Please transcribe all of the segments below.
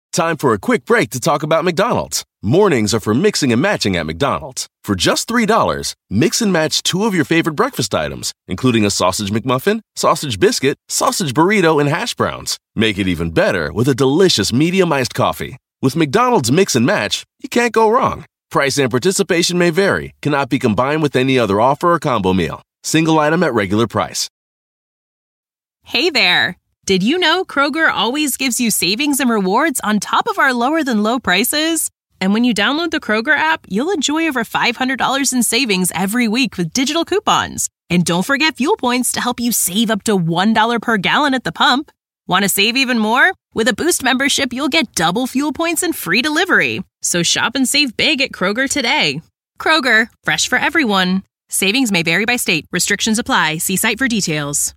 Time for a quick break to talk about McDonald's. Mornings are for mixing and matching at McDonald's. For just $3, mix and match 2 of your favorite breakfast items, including a sausage McMuffin, sausage biscuit, sausage burrito, and hash browns. Make it even better with a delicious medium iced coffee. With McDonald's Mix and Match, you can't go wrong. Price and participation may vary, cannot be combined with any other offer or combo meal. Single item at regular price. Hey there! Did you know Kroger always gives you savings and rewards on top of our lower-than-low prices? And when you download the Kroger app, you'll enjoy over $500 in savings every week with digital coupons. And don't forget fuel points to help you save up to $1 per gallon at the pump. Want to save even more? With a Boost membership, you'll get double fuel points and free delivery. So shop and save big at Kroger today. Kroger, fresh for everyone. Savings may vary by state. Restrictions apply. See site for details.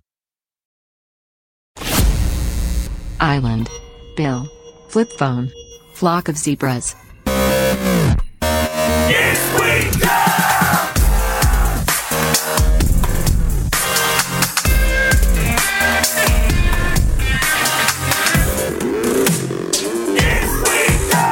Island. Bill. Flip phone. Flock of zebras. Yes, we go! Yes, we go!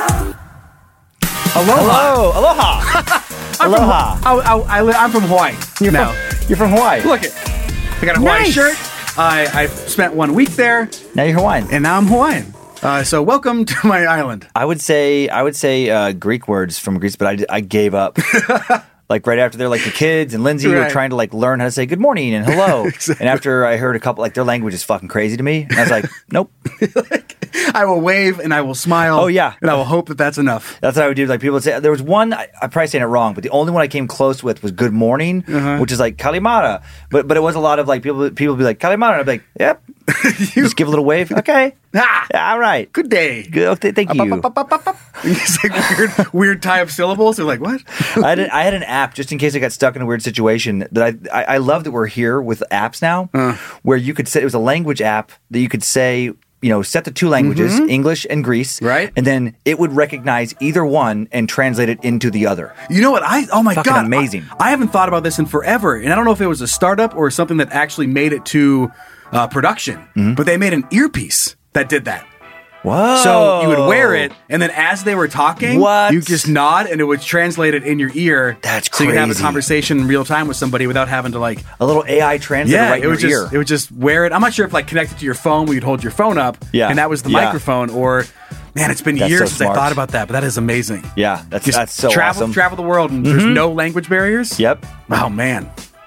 Aloha. Aloha. Aloha. I'm from Hawaii. You're from Hawaii. Look it. I got a Hawaii shirt. I spent 1 week there. Now you're Hawaiian. And now I'm Hawaiian. So welcome to my island. I would say Greek words from Greece, but I gave up. Like right after they're like the kids and Lindsay were trying to like learn how to say good morning and hello. Exactly. And after I heard a couple, like their language is fucking crazy to me. And I was like, nope. I will wave and I will smile. Oh, yeah. And I will hope that that's enough. That's what I would do. Like people would say, there was one, I'm probably saying it wrong, but the only one I came close with was good morning, which is like Kalimara. But it was a lot of like people would be like Kalimara. And I'd be like, yep. Just give a little wave. Okay. All right. Good day. Good. Thank you. It's like weird tie of syllables. They're like, what? I had an app just in case I got stuck in a weird situation that I love that we're here with apps now where you could say, it was a language app that you could say, set the 2 languages, English and Greece. Right. And then it would recognize either one and translate it into the other. You know what? Oh my Fucking God. amazing. I haven't thought about this in forever. And I don't know if it was a startup or something that actually made it to production. But they made an earpiece that did that. Whoa. So you would wear it, and then as they were talking, you just nod, and it would translate it in your ear. That's crazy. So you could have a crazy. conversation in real time with somebody without having to like a little AI translator right in your ear. It would just wear it. I'm not sure if like connected to your phone, where you'd hold your phone up, and that was the microphone, or man, it's been years since I thought about that, but that is amazing. Yeah, that's so awesome. Travel the world, and there's no language barriers. Yep. Oh man.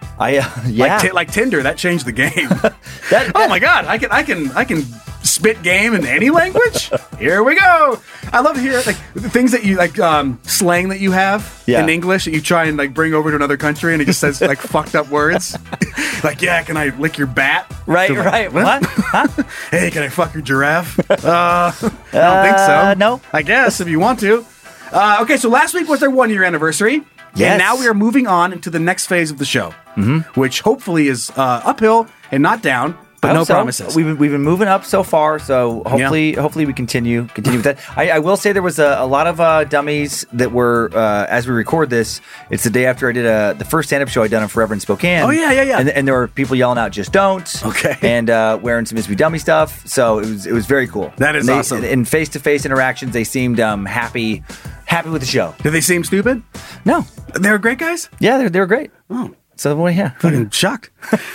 Yeah. Like Tinder, that changed the game. Oh my God, I can spit game in any language. Here we go. I love to hear like the things that you like, slang that you have in English that you try and like bring over to another country, and it just says like fucked up words. Like, yeah, can I lick your bat? Right. What? Huh? Hey, can I fuck your giraffe? I don't think so. No. I guess if you want to. Okay, so last week was our 1 year anniversary. Yes. And now we are moving on into the next phase of the show, which hopefully is uphill and not down, but no promises. We've been moving up so far, so hopefully we continue with that. I will say there was a lot of dummies that were as we record this. It's the day after I did the first stand up show I'd done in Forever in Spokane. Oh yeah. And there were people yelling out "Just don't!" Okay. And wearing some Mississippi Dummy stuff. So it was very cool. That is awesome. In face to face interactions, they seemed happy with the show. Did they seem stupid? No, they were great guys. Yeah, they were great. Oh. So, yeah. Fucking shocked.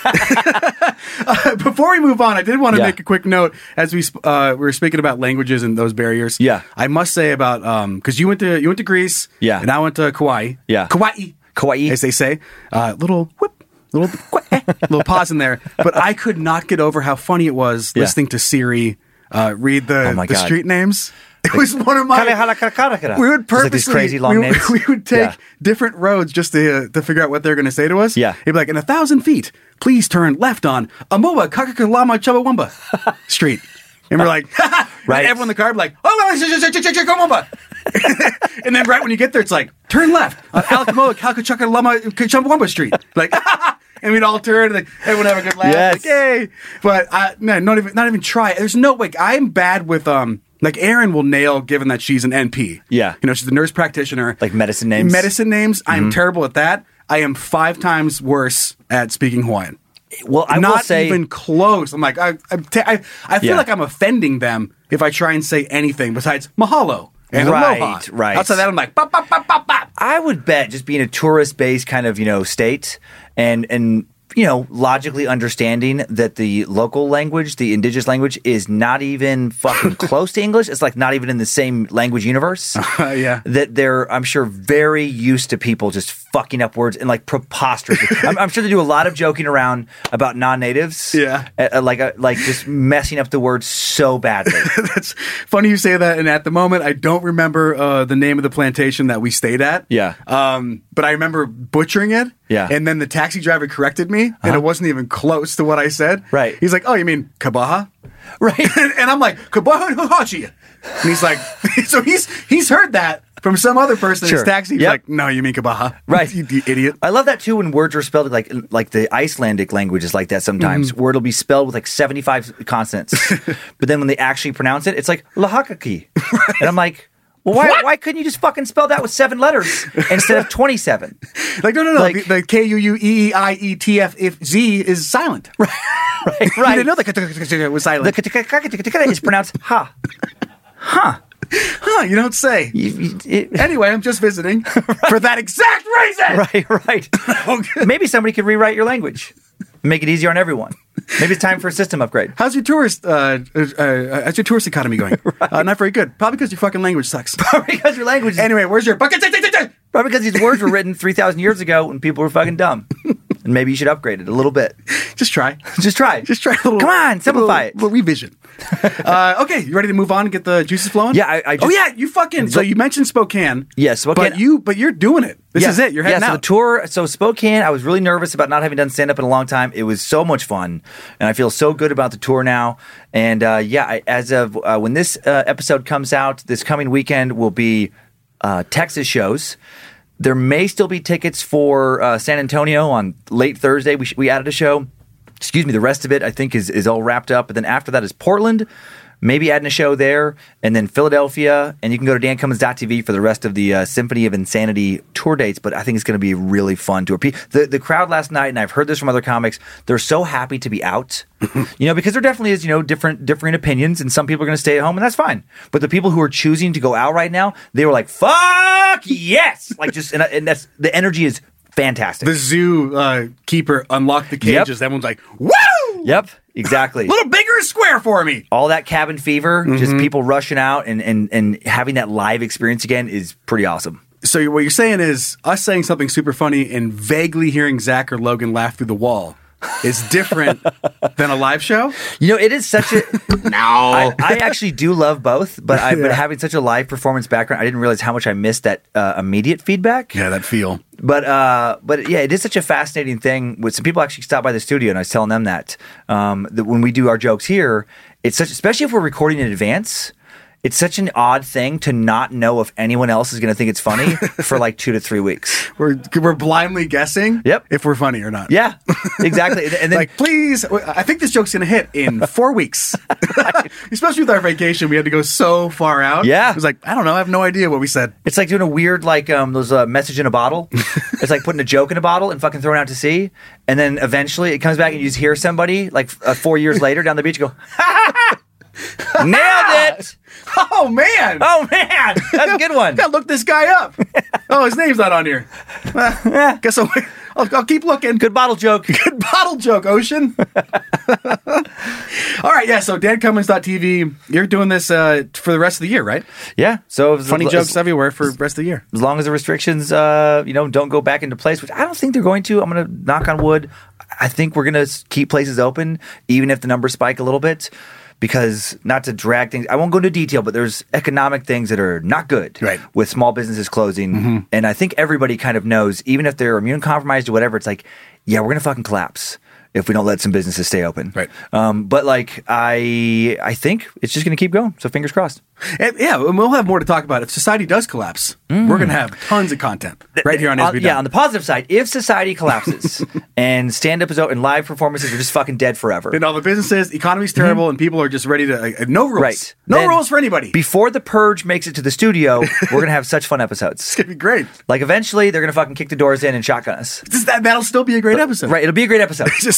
Before we move on, I did want to make a quick note as we were speaking about languages and those barriers. Yeah. I must say about, because you went to Greece. Yeah. And I went to Kauai. Yeah. Kauai, as they say. Little pause in there. But I could not get over how funny it was listening to Siri read the street names. It was one of my. We would purposely like these crazy long names. We would take different roads just to figure out what they're going to say to us. Yeah, he'd be like, in 1,000 feet, please turn left on Amoa Kakakalama Chumbawamba Street, and we're like, right. And everyone in the car would be like, oh, and then right when you get there, it's like, turn left on Alacamoa Kakachakalama Chumbawamba Street, like. And we'd all turn, and everyone have a good laugh. Yes. Like, yay! But not even try. There's no way. I'm bad with like Erin will nail, given that she's an NP. Yeah, she's a nurse practitioner. Like medicine names. I am terrible at that. I am 5 times worse at speaking Hawaiian. Well, I will Not say, even close. I'm like, I feel Yeah. like I'm offending them if I try and say anything besides mahalo and Right, aloha. right. Outside that, I'm like, bop, bop, bop, bop, bop. I would bet just being a tourist-based kind of, state and logically understanding that the local language, the indigenous language, is not even fucking close to English. It's like not even in the same language universe. Yeah. That they're, I'm sure, very used to people just fucking up words and like preposterous. I'm sure they do a lot of joking around about non-natives. Yeah. Like just messing up the words so badly. That's funny you say that. And at the moment, I don't remember the name of the plantation that we stayed at. Yeah. But I remember butchering it. Yeah. And then the taxi driver corrected me, and it wasn't even close to what I said. Right. He's like, "Oh, you mean Kabaha?" Right. And I'm like, "Kabaha Hachi." And he's like, so he's heard that from some other person in Sure. his taxi. He's Yep. like, "No, you mean Kabaha." Right. You idiot. I love that too when words are spelled like the Icelandic language is like that sometimes, where it'll be spelled with like 75 consonants. But then when they actually pronounce it, it's like Lahakaki. And I'm like, well, why couldn't you just fucking spell that with 7 letters instead of 27? Like, no. Like- the KUUEIETFZ is silent. Right. Right. You didn't know the was silent. The is pronounced ha. Huh, you don't say. Anyway, I'm just visiting for that exact reason. Right. Maybe somebody could rewrite your language. Make it easier on everyone. Maybe it's time for a system upgrade. How's your tourist economy going? Not very good. Probably because your fucking language sucks. Probably because your language. Anyway, where's your bucket? Probably because these words were written 3,000 years ago when people were fucking dumb. And maybe you should upgrade it a little bit. Just try. Just try. Just try a little. Come on, simplify it. Little revision. Okay, you ready to move on and get the juices flowing? Yeah, I just. Oh yeah, you fucking. So you mentioned Spokane. Yes, Spokane. But you're doing it. This is it. You're heading so out. the tour. So Spokane, I was really nervous about not having done stand up in a long time. It was so much fun, and I feel so good about the tour now. And as of when this episode comes out, this coming weekend will be Texas shows. There may still be tickets for San Antonio on late Thursday. We added a show. Excuse me. The rest of it, I think, is all wrapped up. But then after that is Portland. Maybe adding a show there, and then Philadelphia, and you can go to dancummins.tv for the rest of the Symphony of Insanity tour dates, but I think it's going to be a really fun tour. The crowd last night, and I've heard this from other comics, they're so happy to be out, because there definitely is, differing opinions, and some people are going to stay at home, and that's fine. But the people who are choosing to go out right now, they were like, fuck yes! Like and that's, the energy is fantastic. The zoo keeper unlocked the cages. Everyone's like, woo! Yep, exactly. A little bigger square for me. All that cabin fever, just people rushing out and having that live experience again is pretty awesome. So what you're saying is us saying something super funny and vaguely hearing Zach or Logan laugh through the wall is different than a live show? It is such a... No. I actually do love both, but but having such a live performance background, I didn't realize how much I missed that immediate feedback. Yeah, that feel. But yeah, it is such a fascinating thing. With some people actually stop by the studio, and I was telling them that when we do our jokes here, it's such, especially if we're recording in advance, it's such an odd thing to not know if anyone else is going to think it's funny for like 2 to 3 weeks. We're blindly guessing if we're funny or not. Yeah, exactly. And then, like, please, I think this joke's going to hit in 4 weeks. Especially with our vacation, we had to go so far out. Yeah. It was like, I don't know. I have no idea what we said. It's like doing a weird, like, those message in a bottle. It's like putting a joke in a bottle and fucking throwing it out to sea. And then eventually it comes back and you just hear somebody, like 4 years later down the beach, go, ha ha ha! Nailed it! Oh, man. That's a good one. Gotta look this guy up. Oh, his name's not on here. Guess I'll keep looking. Good bottle joke. Good bottle joke, Ocean. All right, yeah, so dancummins.tv, you're doing this for the rest of the year, right? Yeah. So funny jokes everywhere for the rest of the year. As long as the restrictions, don't go back into place, which I don't think they're going to. I'm going to knock on wood. I think we're going to keep places open, even if the numbers spike a little bit. Because, not to drag things, I won't go into detail, but there's economic things that are not good with small businesses closing. And I think everybody kind of knows, even if they're immune compromised or whatever, it's like, yeah, we're going to fucking collapse if we don't let some businesses stay open. Right. But like, I think it's just going to keep going. So fingers crossed. And we'll have more to talk about. If society does collapse, we're going to have tons of content right here on SB. Yeah, on the positive side, if society collapses and stand-up is out and live performances are just fucking dead forever. And all the businesses, economy's terrible, and people are just ready to... no rules. Right. No Then, rules for anybody. Before The Purge makes it to the studio, we're going to have such fun episodes. It's going to be great. Like, eventually, they're going to fucking kick the doors in and shotgun us. That'll still be a great episode. Right, it'll be a great episode. Just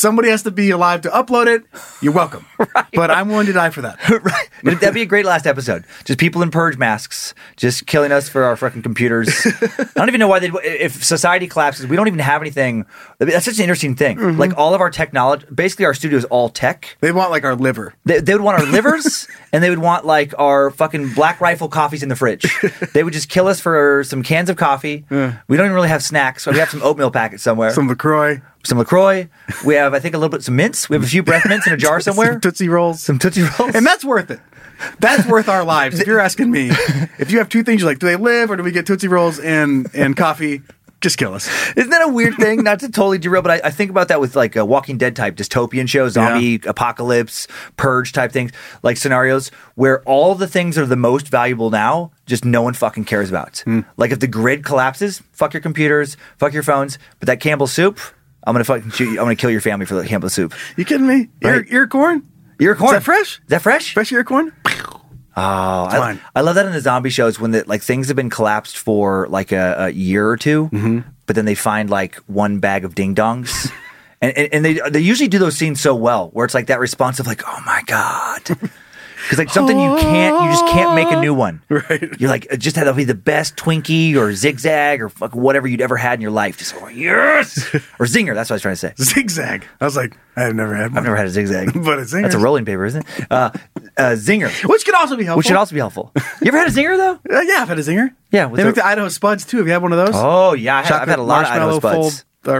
somebody has to be alive to upload it, you're welcome. Right. But I'm willing to die for that. Right. That'd be a great last episode. Just people in purge masks, just killing us for our fucking computers. I don't even know why if society collapses, we don't even have anything. That's such an interesting thing. Mm-hmm. Like all of our technology, basically our studio is all tech. They want like our liver. They would want our livers, and they would want like our fucking Black Rifle coffees in the fridge. They would just kill us for some cans of coffee. We don't even really have snacks. So we have some oatmeal packets somewhere. Some LaCroix. We have, I think, a little bit some mints. We have a few breath mints in a jar somewhere. Some Tootsie Rolls. And that's worth it. That's worth our lives. If you're asking me, if you have two things, you're like, do they live or do we get Tootsie Rolls and coffee? Just kill us. Isn't that a weird thing? Not to totally derail, but I think about that with like a Walking Dead type dystopian show, zombie apocalypse, purge type things, like scenarios where all the things that are the most valuable now, just no one fucking cares about. Like if the grid collapses, fuck your computers, fuck your phones, but that Campbell's soup, I'm gonna fucking shoot you. I'm gonna kill your family for the Campbell's soup. You kidding me? Right. Ear corn? Ear corn. Is that fresh? Is that fresh? Fresh ear corn? Oh, I love that in the zombie shows when like things have been collapsed for like a year or two, but then they find like one bag of ding dongs, and they usually do those scenes so well where it's like that response of like, oh my god. Because like something you just can't make a new one. Right. You're like, just that'll be the best Twinkie or Zigzag or fuck whatever you'd ever had in your life. Just yes, or Zinger. That's what I was trying to say. Zigzag. I was like, I've never had one. I've never had a Zigzag, but a Zinger. That's a rolling paper, isn't it? Zinger, which could also be helpful. You ever had a Zinger though? Yeah, I've had a Zinger. Yeah, they make the Idaho Spuds too. Have you had one of those? Oh yeah, I've had a lot of Idaho Spuds. I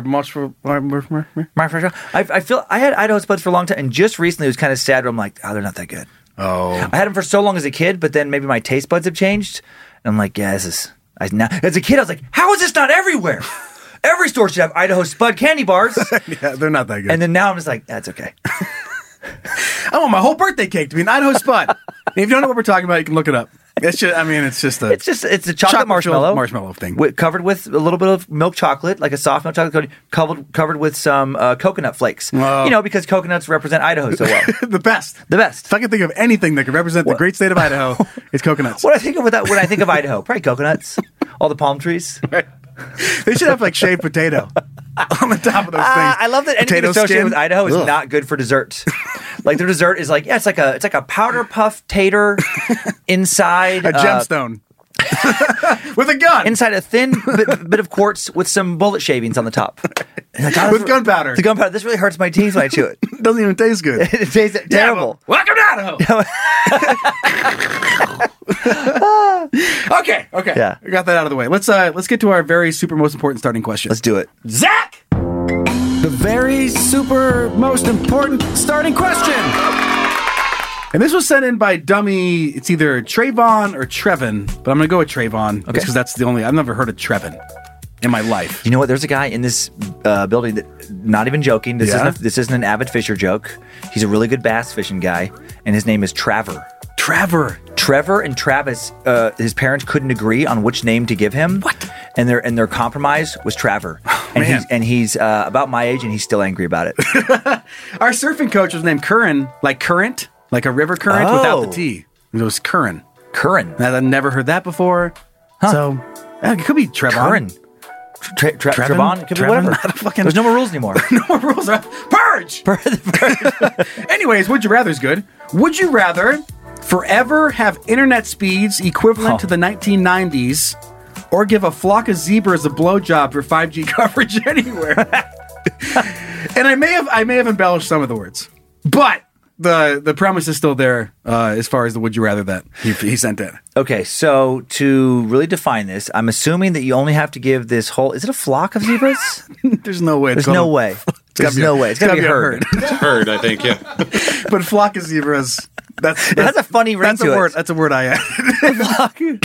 feel I had Idaho Spuds for a long time, and just recently it was kind of sad. Where I'm like, oh, they're not that good. Oh, I had them for so long as a kid, but then maybe my taste buds have changed, and I'm like, yeah, this is. Now as a kid, I was like, how is this not everywhere? Every store should have Idaho Spud candy bars. Yeah, they're not that good. And then now I'm just like, that's okay. I want my whole birthday cake to be an Idaho Spud. And if you don't know what we're talking about, you can look it up. It's just, I mean, it's a chocolate marshmallow thing covered with a little bit of milk chocolate, like a soft milk chocolate covered with some coconut flakes. Whoa. You know, because coconuts represent Idaho so well. The best. If I can think of anything that could represent the great state of Idaho, it's coconuts. What I think of when I think of Idaho, probably coconuts, all the palm trees. Right. They should have like shaved potato on the top of those things. I love that anything associated with Idaho is not good for dessert. Like their dessert is like, it's like a powder puff tater inside a gemstone with a gun inside a thin bit of quartz with some bullet shavings on the top. With gunpowder. The gunpowder. This really hurts my teeth when I chew it. It doesn't even taste good. It tastes terrible. Welcome to Idaho. Okay. Yeah. We got that out of the way. Let's get to our very super most important starting question. Let's do it. Zach! The very super most important starting question. And this was sent in by dummy. It's either Trayvon or Trevin, but I'm going to go with Trayvon because that's the only. I've never heard of Trevin in my life. You know what? There's a guy in this building that, not even joking, this isn't an avid fisher joke. He's a really good bass fishing guy, and his name is Trevor and Travis, his parents couldn't agree on which name to give him. What? And their compromise was Trevor. And he's about my age, and he's still angry about it. Our surfing coach was named Curran, like current, like a river current without the T. It was Curran. I've never heard that before. Huh. So it could be Trevon. Curran. Trevon? It could be whatever. There's no more rules anymore. No more rules. Purge! Anyways, would you rather is good. Would you rather forever have internet speeds equivalent to the 1990s or give a flock of zebras a blowjob for 5G coverage anywhere? And I may have embellished some of the words, but the premise is still there as far as the would you rather that he sent in. Okay, so to really define this, I'm assuming that you only have to give this whole. Is it a flock of zebras? There's no way. There's no way. It's got to be a herd. It's a herd, I think. Yeah. But flock of zebras. That's a funny ring to it. it. That's a word I added.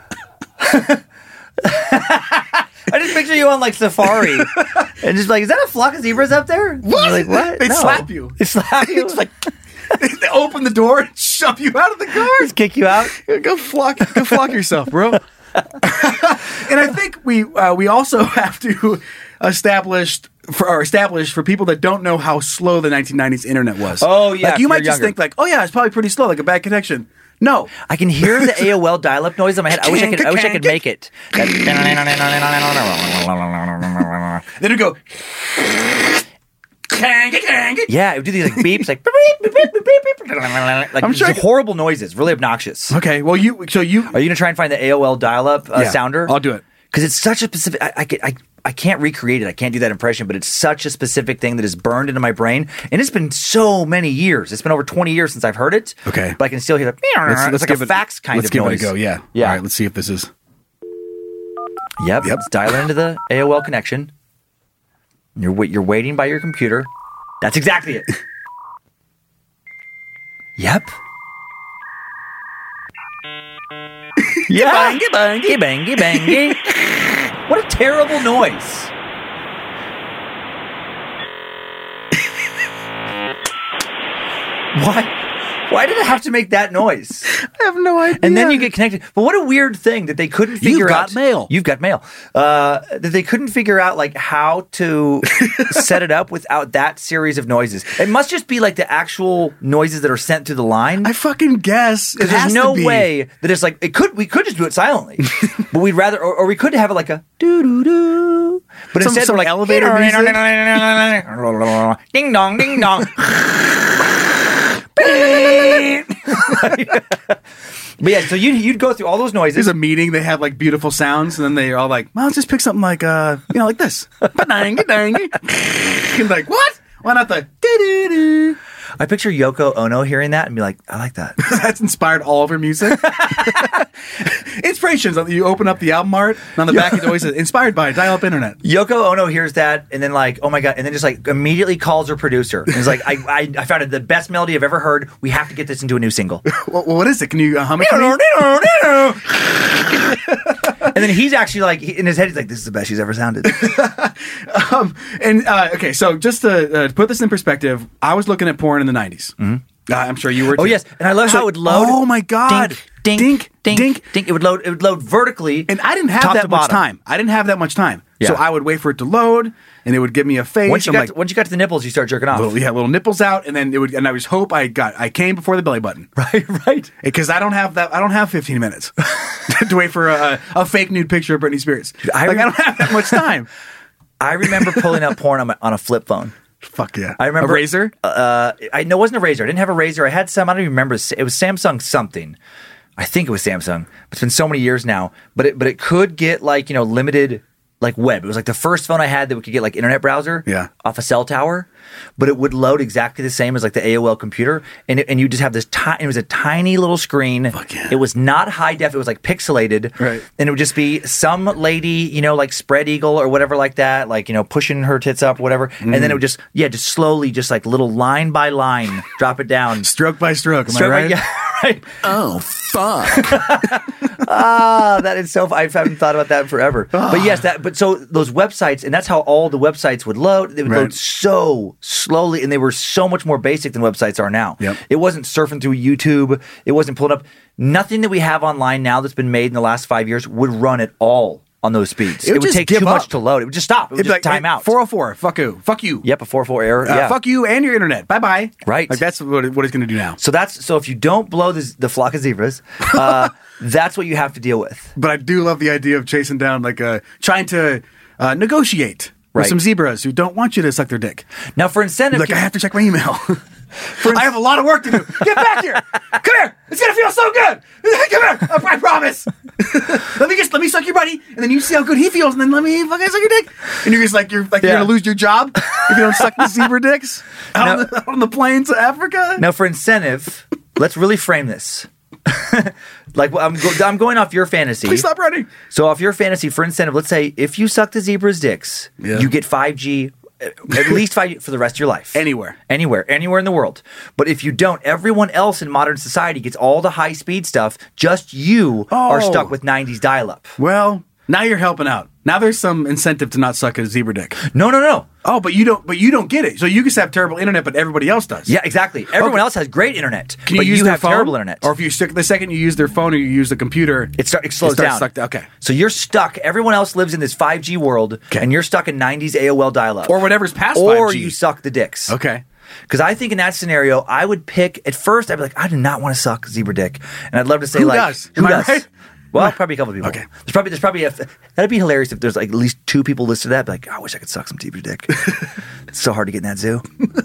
I just picture you on like safari and just like, is that a flock of zebras up there? What? Like, what? They slap you. They slap you. It's like they open the door and shove you out of the car. Just kick you out. Go flock yourself, bro. And I think we also have to establish for people that don't know how slow the 1990s internet was. Oh yeah, like you might just think like, oh yeah, it's probably pretty slow, like a bad connection. No, I can hear the AOL dial-up noise in my head. I wish I could make it. Then it'd go. Yeah, it would do these like beeps, like beep, beep, beep, beep, beep, beep, like I'm sure these horrible noises, really obnoxious. Okay, well, you Are you gonna try and find the AOL dial-up sounder? I'll do it. Because it's such a specific. I can't recreate it. I can't do that impression, but it's such a specific thing that is burned into my brain, and it's been so many years. It's been over 20 years since I've heard it. Okay, but I can still hear the. It's like a fax kind of noise. Let's give it a go. Yeah. Yeah. All right. Let's see if this is. Yep. Let's dial into the AOL connection. You're waiting by your computer. That's exactly it. Yep. Yeah. Bangy, bangy, bangy. What a terrible noise. Why did it have to make that noise? I have no idea. And then you get connected. But what a weird thing that they couldn't figure out. You've got mail. That they couldn't figure out like how to set it up without that series of noises. It must just be like the actual noises that are sent through the line. I fucking guess. Because there's no way that it's like we could just do it silently. But we'd rather or we could have it like a doo doo doo. But instead some we're like elevator music. Ding dong, ding dong. But yeah, so you'd go through all those noises. There's a meeting. They have like beautiful sounds, and then they're all like, "Well, let's just pick something like like this." And like, what? Why not the doo-doo-doo? I picture Yoko Ono hearing that and be like, I like that. That's inspired all of her music. Inspirations. You open up the album art, and on the back it always says, inspired by dial-up internet. Yoko Ono hears that, and then like, oh my God, and then just like immediately calls her producer. And is like, I found it the best melody I've ever heard. We have to get this into a new single. Well, what is it? Can you hum it for me? And then he's actually like, in his head, he's like, this is the best she's ever sounded. Okay, so just to put this in perspective, I was looking at porn in the 90s. Mm-hmm. I'm sure you were too. Oh, yes. And I love how it would load. Oh, my God. Dink, dink, dink, dink, dink. It would load vertically. And I didn't have that much time. Yeah. So I would wait for it to load, and it would give me a face. Once you got to the nipples, you start jerking off. Little nipples out, and then it would. And I just hope I came before the belly button. Right. Because I don't have that. I don't have 15 minutes to wait for a fake nude picture of Britney Spears. I don't have that much time. I remember pulling up porn on a flip phone. Fuck yeah! I remember a Razor. No, it wasn't a Razor. I didn't have a Razor. I had some. I don't even remember. It was Samsung something. I think it was Samsung. It's been so many years now. But it could get like limited like web. It was like the first phone I had that we could get like internet browser off a cell tower. But it would load exactly the same as like the AOL computer, and you just have this it was a tiny little screen. Fuck yeah. It was not high def. It was like pixelated, right? And it would just be some lady, like spread eagle or whatever like that, like pushing her tits up, whatever, and then it would just slowly, just like little line by line, drop it down, stroke by stroke. Am I right? Yeah, right. Oh fuck! That is so. I haven't thought about that in forever. But yes, so those websites, and that's how all the websites would load. They would load so slowly, and they were so much more basic than websites are now. Yep. It wasn't surfing through YouTube. It wasn't pulling up. Nothing that we have online now that's been made in the last 5 years would run at all on those speeds. It would take too much to load. It would just stop. It would just time out. 404. Fuck you. Yep, a 404 error. Yeah. Fuck you and your internet. Bye bye. Right. Like that's what it's going to do now. So if you don't blow the flock of zebras, that's what you have to deal with. But I do love the idea of chasing down trying to negotiate. With some zebras who don't want you to suck their dick. Now, for incentive... I have to check my email. I have a lot of work to do. Get back here. Come here. It's going to feel so good. Come here. I promise. let me suck your buddy, and then you see how good he feels, and then let me fucking suck your dick. And you're just you're going to lose your job if you don't suck the zebra dicks out on the plains of Africa. Now, for incentive, let's really frame this. I'm going off your fantasy. Please stop running. So off your fantasy, for incentive, let's say if you suck the zebra's dicks, you get 5G, at least 5G for the rest of your life. Anywhere in the world. But if you don't, everyone else in modern society gets all the high-speed stuff. Just you are stuck with 90s dial-up. Well, now you're helping out. Now there's some incentive to not suck a zebra dick. No. Oh, but you don't get it. So you just have terrible internet, but everybody else does. Yeah, exactly. Everyone else has great internet. Can you use their phone? Terrible internet. Or if you the second you use their phone or you use the computer, it slows down. Okay. So you're stuck. Everyone else lives in this 5G world, and you're stuck in 90s AOL dial-up. Or whatever's past 5G. Or you suck the dicks. Okay. Because I think in that scenario, I would pick, at first, I'd be like, I do not want to suck zebra dick. And I'd love to say, who does? Who does? Right? Well, probably a couple of people. Okay. There's probably that'd be hilarious if there's like at least 2 people listed to that. Be like, I wish I could suck some zebra dick. It's so hard to get in that zoo.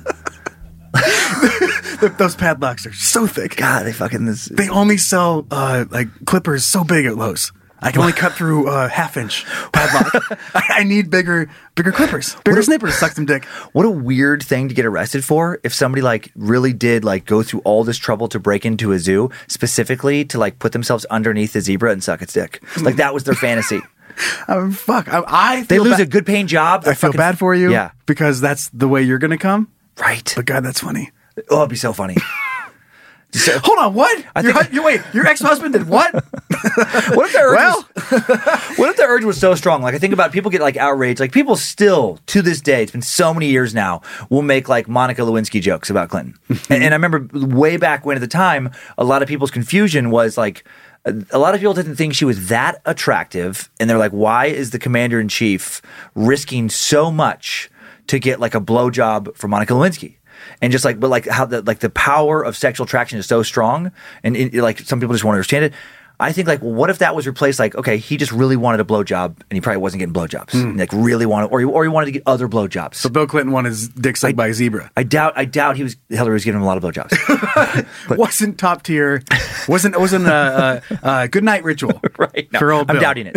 Those padlocks are so thick. God, they only sell like clippers so big at Lowe's. I can only cut through half-inch padlock. I need bigger clippers, bigger snippers to suck some dick. What a weird thing to get arrested for if somebody like really did like go through all this trouble to break into a zoo specifically to like put themselves underneath the zebra and suck its dick. Like that was their fantasy. Fuck. They lose a good paying job. I feel bad for you. Yeah. Because that's the way you're going to come. Right. But God, that's funny. Oh, it'd be so funny. Hold on, what? Your ex-husband did what? What if the urge was so strong? Like I think about people get like outraged. Like people still to this day, it's been so many years now, will make like Monica Lewinsky jokes about Clinton. and I remember way back when at the time, a lot of people's confusion was like a lot of people didn't think she was that attractive, and they're like, why is the commander in chief risking so much to get like a blowjob from Monica Lewinsky? And just like, but like how the power of sexual attraction is so strong, and like some people just won't understand it. I think like, well, what if that was replaced? Like, okay, he just really wanted a blowjob, and he probably wasn't getting blowjobs. Like really wanted, or he wanted to get other blowjobs. So Bill Clinton wanted his dick sucked by a zebra. I doubt Hillary was giving him a lot of blowjobs. Wasn't top tier. Wasn't a good night ritual. Right? No, for old Bill. I'm doubting it.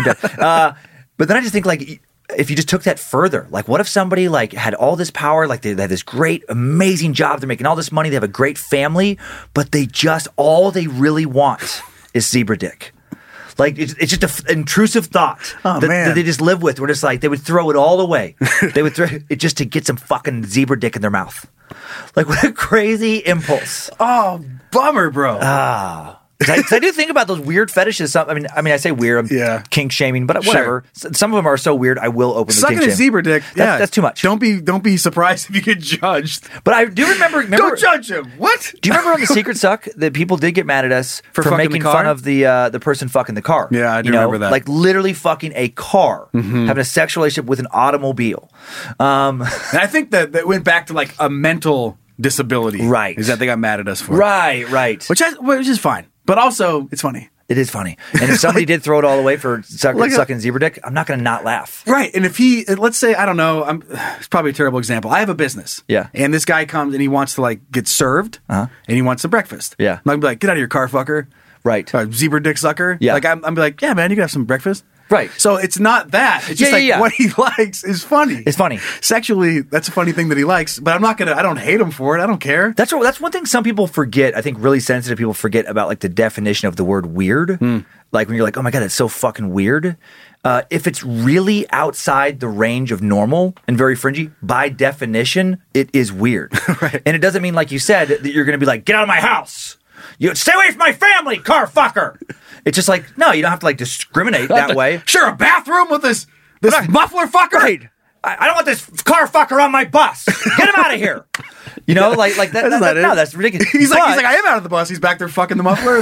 But then I just think like, if you just took that further, like what if somebody like had all this power, like they had this great, amazing job, they're making all this money, they have a great family, but all they really want is zebra dick. Like it's just an intrusive thought that they just live with. Where it's like they would throw it all away. They would throw it just to get some fucking zebra dick in their mouth. Like what a crazy impulse. Oh, bummer, bro. Because I do think about those weird fetishes. I mean, I say weird, I'm kink shaming, but whatever. Sure. Some of them are so weird, I will openly sucking kink a zebra dick. That's too much. Don't be surprised if you get judged. But I do remember. Don't judge him. What? Do you remember on the Secret Suck that people did get mad at us for making fun of the person fucking the car? Yeah, I do remember that. Like literally fucking a car, having a sexual relationship with an automobile. And I think that went back to like a mental disability. Right. Is that they got mad at us for. Right. Which is fine. But also, it's funny. It is funny. And if somebody did throw it all away for sucking zebra dick, I'm not going to not laugh. Right. And if let's say, I don't know, it's probably a terrible example. I have a business. Yeah. And this guy comes and he wants to like get served and he wants some breakfast. Yeah. I'm going to be like, get out of your car, fucker. Right. Zebra dick sucker. Yeah. Like, I'm be like, yeah, man, you can have some breakfast. Right. So it's not that. It's just what he likes is funny. It's funny. Sexually, that's a funny thing that he likes, but I don't hate him for it. I don't care. That's one thing some people forget. I think really sensitive people forget about like the definition of the word weird. Like when you're like, oh my God, that's so fucking weird. If it's really outside the range of normal and very fringy, by definition, it is weird. Right. And it doesn't mean, like you said, that you're going to be like, get out of my house. You stay away from my family, car fucker. It's just like, no, you don't have to like discriminate that way. Sure, a bathroom with this muffler fucker. Right. I don't want this car fucker on my bus. Get him out of here. You know, like that. No, that's ridiculous. He's like, I am out of the bus. He's back there fucking the muffler.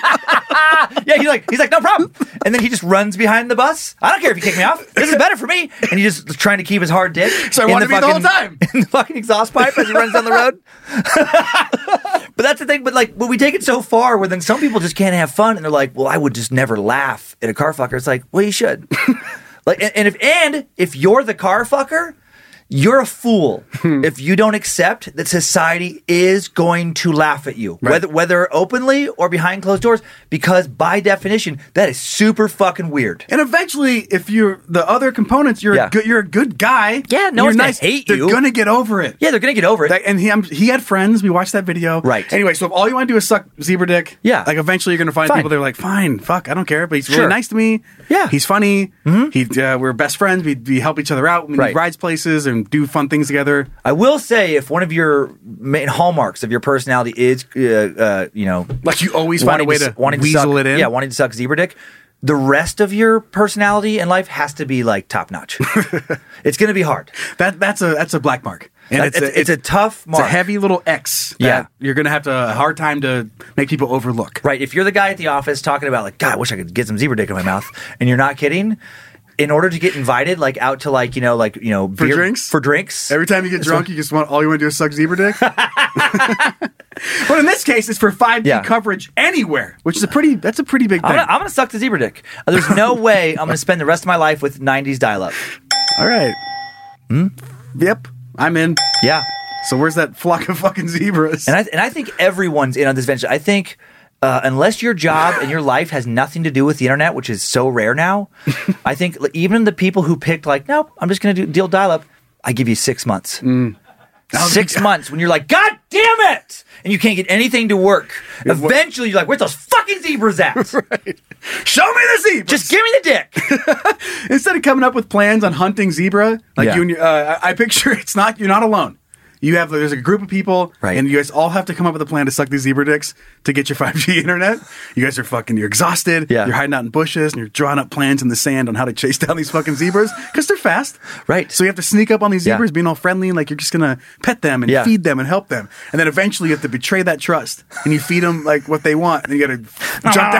Yeah, he's like, no problem. And then he just runs behind the bus. I don't care if you kick me off. This is better for me. And he's just trying to keep his hard dick. So I wanted to be the whole time. In the fucking exhaust pipe as he runs down the road. But that's the thing. But like, when we take it so far where then some people just can't have fun and they're like, well, I would just never laugh at a car fucker. It's like, well, you should. Like, and if you're the car fucker, you're a fool if you don't accept that society is going to laugh at you, right. whether openly or behind closed doors, because by definition, that is super fucking weird. And eventually, if you're the other components, you're a good guy. Yeah, no one's gonna hate you. They're gonna get over it. Yeah, they're gonna get over it. And he had friends. We watched that video. Right. Anyway, so if all you want to do is suck zebra dick, like eventually you're gonna find people that are like, fine, fuck, I don't care, but he's really nice to me. Yeah, he's funny. We're best friends. We help each other out when he rides places and do fun things together. I will say, if one of your main hallmarks of your personality is, like you always find a way to weasel it in. Yeah, wanting to suck zebra dick. The rest of your personality and life has to be like top notch. It's going to be hard. That's a black mark. And it's a tough mark. It's a heavy little X. That you're going to have a hard time to make people overlook. Right. If you're the guy at the office talking about like, God, I wish I could get some zebra dick in my mouth, and you're not kidding, in order to get invited, like out to like For beer, drinks? For drinks. Every time you get drunk, you just all you want to do is suck zebra dick. But in this case, it's for 5G coverage anywhere, which is a pretty big thing. I'm gonna suck the zebra dick. There's no way I'm gonna spend the rest of my life with 90s dial-up. All right. Yep, I'm in. Yeah. So where's that flock of fucking zebras? And I think everyone's in on this venture. I think unless your job and your life has nothing to do with the internet, which is so rare now, I think even the people who picked like, nope, I'm just going to deal dial-up, I give you 6 months. 6 months when you're like, God damn it! And you can't get anything to work. Eventually you're like, where's those fucking zebras at? Right. Show me the zebras! Just give me the dick! Instead of coming up with plans on hunting zebra, like you and your, I picture you're not alone. There's a group of people, and you guys all have to come up with a plan to suck these zebra dicks to get your 5G internet. You guys you're exhausted. Yeah. You're hiding out in bushes, and you're drawing up plans in the sand on how to chase down these fucking zebras because they're fast. Right. So you have to sneak up on these zebras, being all friendly, and like you're just gonna pet them and feed them and help them. And then eventually you have to betray that trust, and you feed them like what they want, and you gotta jump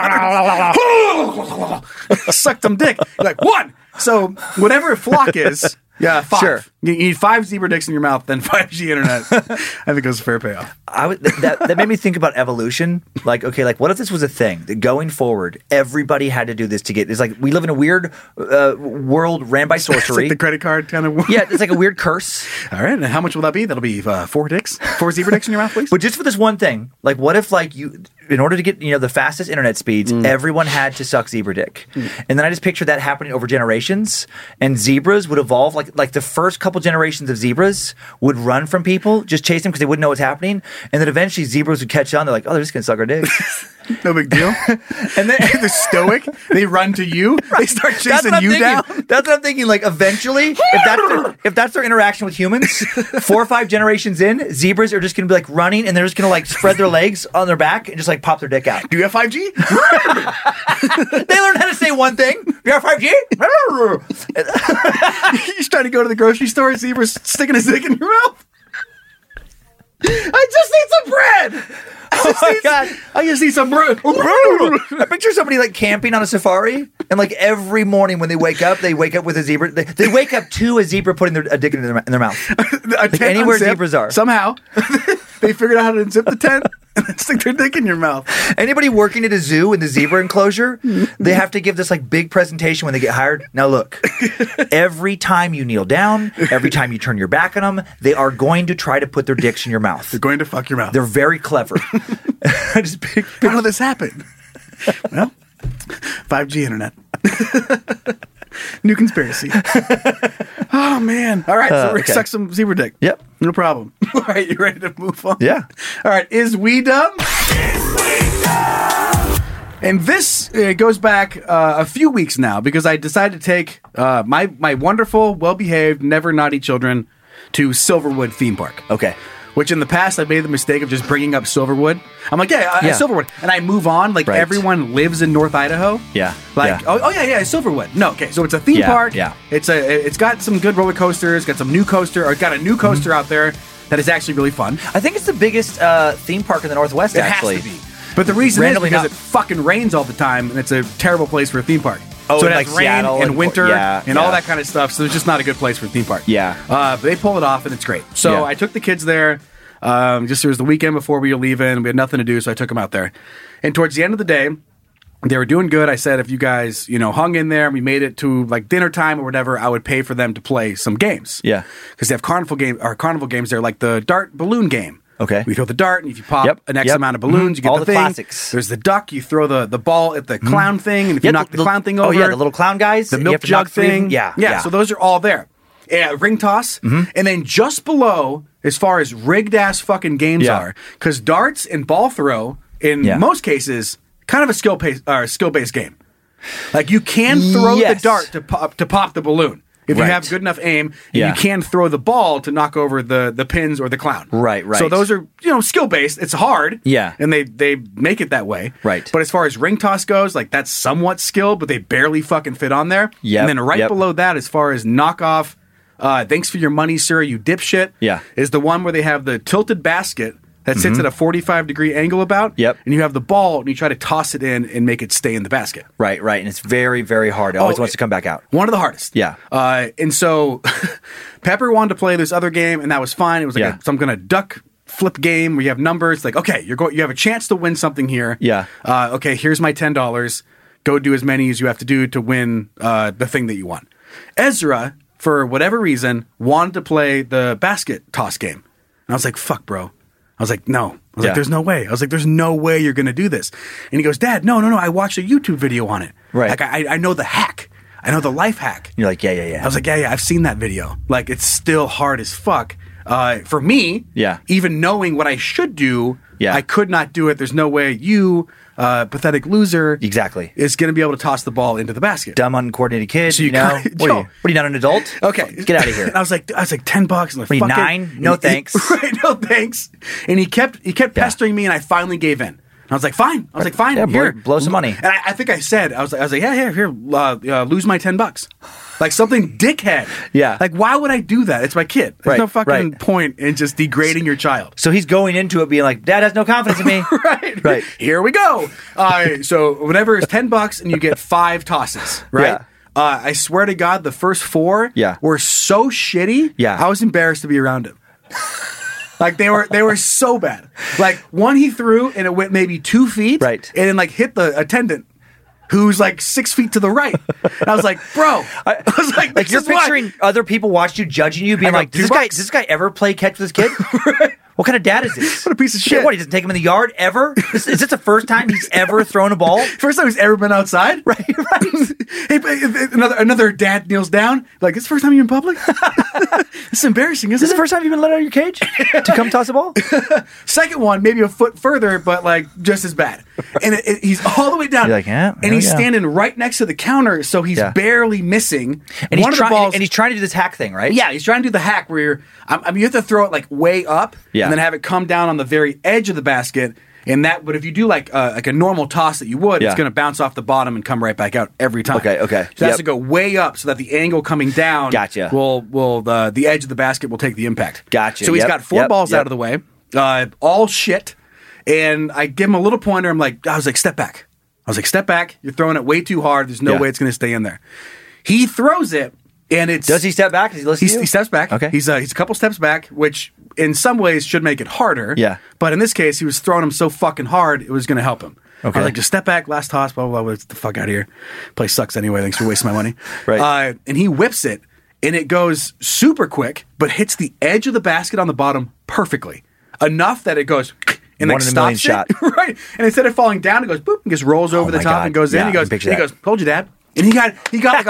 down and suck them dick. You're like, 1. So whatever a flock is. Yeah, 5. Sure. You need 5 zebra dicks in your mouth, then 5G internet. I think it was a fair payoff. That made me think about evolution. Like, okay, like what if this was a thing that going forward, everybody had to do this to get? It's like we live in a weird world ran by sorcery. It's like the credit card kind of. Yeah, it's like a weird curse. All right, and how much will that be? That'll be 4 dicks, 4 zebra dicks in your mouth, please. But just for this one thing, like what if like in order to get the fastest internet speeds, everyone had to suck zebra dick, and then I just picture that happening over generations, and zebras would evolve like the first couple generations of zebras would run from people, just chase them because they wouldn't know what's happening, and then eventually zebras would catch on. They're like, oh, they're just gonna suck our dicks. No big deal. And then they're stoic. They run to you. They start chasing you down. That's what I'm thinking. Like eventually, if that's their interaction with humans, 4 or 5 generations in, zebras are just gonna be like running, and they're just gonna like spread their legs on their back and just like pop their dick out. Do you have 5G? They learned how to say one thing. You have 5G? He's trying to go to the grocery store. Zebra's sticking his dick in your mouth. I just need some bread. I just need some bread. I picture somebody like camping on a safari, and like every morning when they wake up with a zebra. They wake up to a zebra putting a dick in their mouth. Like anywhere zebras are. Somehow they figured out how to unzip the tent and then stick their dick in your mouth. Anybody working at a zoo in the zebra enclosure, they have to give this like big presentation when they get hired. Now look, every time you kneel down, every time you turn your back on them, they are going to try to put their dicks in your mouth. They're going to fuck your mouth. They're very clever. How did this happen? Well, 5G internet. New conspiracy. Oh, man. All right, so Rick suck some zebra dick. Yep. No problem. All right, you ready to move on? Yeah. All right, is we dumb? And this goes back a few weeks now because I decided to take my wonderful, well-behaved, never naughty children to Silverwood theme park. Okay. Which in the past, I've made the mistake of just bringing up Silverwood. I'm like, yeah, Silverwood. And I move on. Like, everyone lives in North Idaho. Yeah. Like, yeah, Silverwood. No, okay. So it's a theme park. Yeah. It's got some good roller coasters, got some new coaster, or got a new coaster out there that is actually really fun. I think it's the biggest theme park in the Northwest, actually. It has to be. But the reason is because it fucking rains all the time, and it's a terrible place for a theme park. Oh, so it like has rain Seattle and winter and all yeah. that kind of stuff. So it's just not a good place for a theme park. Yeah. But they pull it off, and it's great. So I took the kids there. Just it was the weekend before we were leaving. We had nothing to do, so I took them out there. And towards the end of the day, they were doing good. I said, if you guys, hung in there and we made it to like dinner time or whatever, I would pay for them to play some games. Yeah. Because they have carnival games there, like the dart balloon game. Okay. We throw the dart, and if you pop an X amount of balloons, you get all the the thing. classics. There's the duck. You throw the ball at the clown thing, and if you knock the clown thing over, oh yeah, the little clown guys, the milk jug thing, yeah. So those are all there. Yeah, ring toss, and then just below, as far as rigged ass fucking games are, because darts and ball throw in most cases kind of a skill based game. Like you can throw the dart to pop the balloon. If you have good enough aim, you can throw the ball to knock over the pins or the clown. Right. So those are, skill based. It's hard. Yeah. And they make it that way. Right. But as far as ring toss goes, like that's somewhat skilled, but they barely fucking fit on there. Yeah. And then below that, as far as knockoff, thanks for your money, sir, you dipshit. Yeah. Is the one where they have the tilted basket that sits at a 45-degree angle about. Yep. And you have the ball, and you try to toss it in and make it stay in the basket. Right. And it's very, very hard. It always wants to come back out. One of the hardest. Yeah. And so Pepper wanted to play this other game, and that was fine. It was like some kind of duck flip game where you have numbers. Like, okay, you have a chance to win something here. Yeah. Okay, here's my $10. Go do as many as you have to do to win the thing that you want. Ezra, for whatever reason, wanted to play the basket toss game. And I was like, fuck, bro. I was like, no. I was like, there's no way. I was like, there's no way you're going to do this. And he goes, Dad, no. I watched a YouTube video on it. Right. Like, I know the hack. I know the life hack. You're like, yeah. I was like, yeah, I've seen that video. Like, it's still hard as fuck. For me, even knowing what I should do, I could not do it. There's no way you, pathetic loser, is going to be able to toss the ball into the basket. Dumb, uncoordinated kid. So what are you, not an adult? Okay, get out of here. And I was like, $10. Like, what are you, 9? No thanks. Right, no thanks. And he kept pestering me, and I finally gave in. I was like, fine. Yeah, here, blow some money. And I think I said, I was like, yeah, here, lose my $10. Like something dickhead. Yeah. Like, why would I do that? It's my kid. There's no fucking point in just degrading your child. So he's going into it being like, Dad has no confidence in me. Right. Here we go. So whatever is $10 and you get 5 tosses, right? Yeah. I swear to God, the first 4 were so shitty. Yeah. I was embarrassed to be around him. Like they were so bad. Like one he threw and it went maybe 2 feet, right, and then like hit the attendant, who's like 6 feet to the right. And I was like, bro, I was like you're picturing other people watching you, judging you, being like, does this guy ever play catch with his kid? Right. What kind of dad is this? What a piece of shit. What, he doesn't take him in the yard ever? Is this the first time he's ever thrown a ball? First time he's ever been outside? Right. Hey, another dad kneels down. Like, this is the first time you're in public? This is embarrassing, isn't it? Is this the first time you've been let out of your cage to come toss a ball? Second one, maybe a foot further, but like just as bad. And he's all the way down. You're like, yeah, and he's standing right next to the counter, so he's barely missing. And he's trying to do this hack thing, right? Yeah, he's trying to do the hack where you have to throw it like way up, and then have it come down on the very edge of the basket. And but if you do like a normal toss that you would, it's going to bounce off the bottom and come right back out every time. Okay. So it has to go way up so that the angle coming down will the edge of the basket will take the impact. Gotcha. So he's got 4 balls out of the way, all shit. And I give him a little pointer. I was like, step back. You're throwing it way too hard. There's no way it's going to stay in there. He throws it. And does he step back? Does he listen to you? He steps back. Okay. He's a couple steps back, which in some ways should make it harder. Yeah. But in this case, he was throwing him so fucking hard, it was going to help him. Okay. I was like, just step back, last toss, blah, blah, blah. Get the fuck out of here. Play sucks anyway. Thanks for wasting my money. Right. And he whips it, and it goes super quick, but hits the edge of the basket on the bottom perfectly. Enough that it goes and like stops shot. Right. And instead of falling down, it goes boop and just rolls over the top and goes in. He goes, told you, Dad. And he got like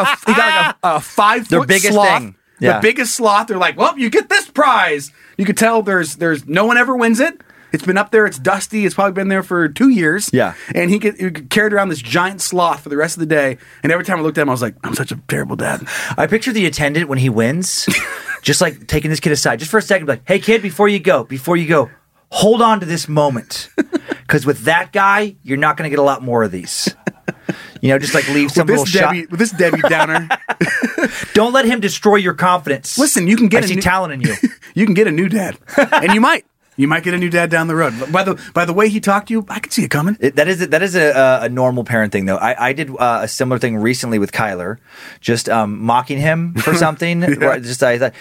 a 5 foot biggest sloth. thing. The biggest sloth. They're like, well, you get this prize. You could tell there's no one ever wins it. It's been up there. It's dusty. It's probably been there for 2 years. Yeah. And he carried around this giant sloth for the rest of the day. And every time I looked at him, I was like, I'm such a terrible dad. I picture the attendant when he wins, just like taking this kid aside, just for a second, like, hey kid, before you go, hold on to this moment, because with that guy, you're not going to get a lot more of these. Just like leave some little shot. With this Debbie Downer. Don't let him destroy your confidence. Listen, you can get talent in you. You can get a new dad. And you might. You might get a new dad down the road. By the way he talked to you, I could see it coming. That is a normal parent thing, though. I did a similar thing recently with Kyler, just mocking him for something. Where I thought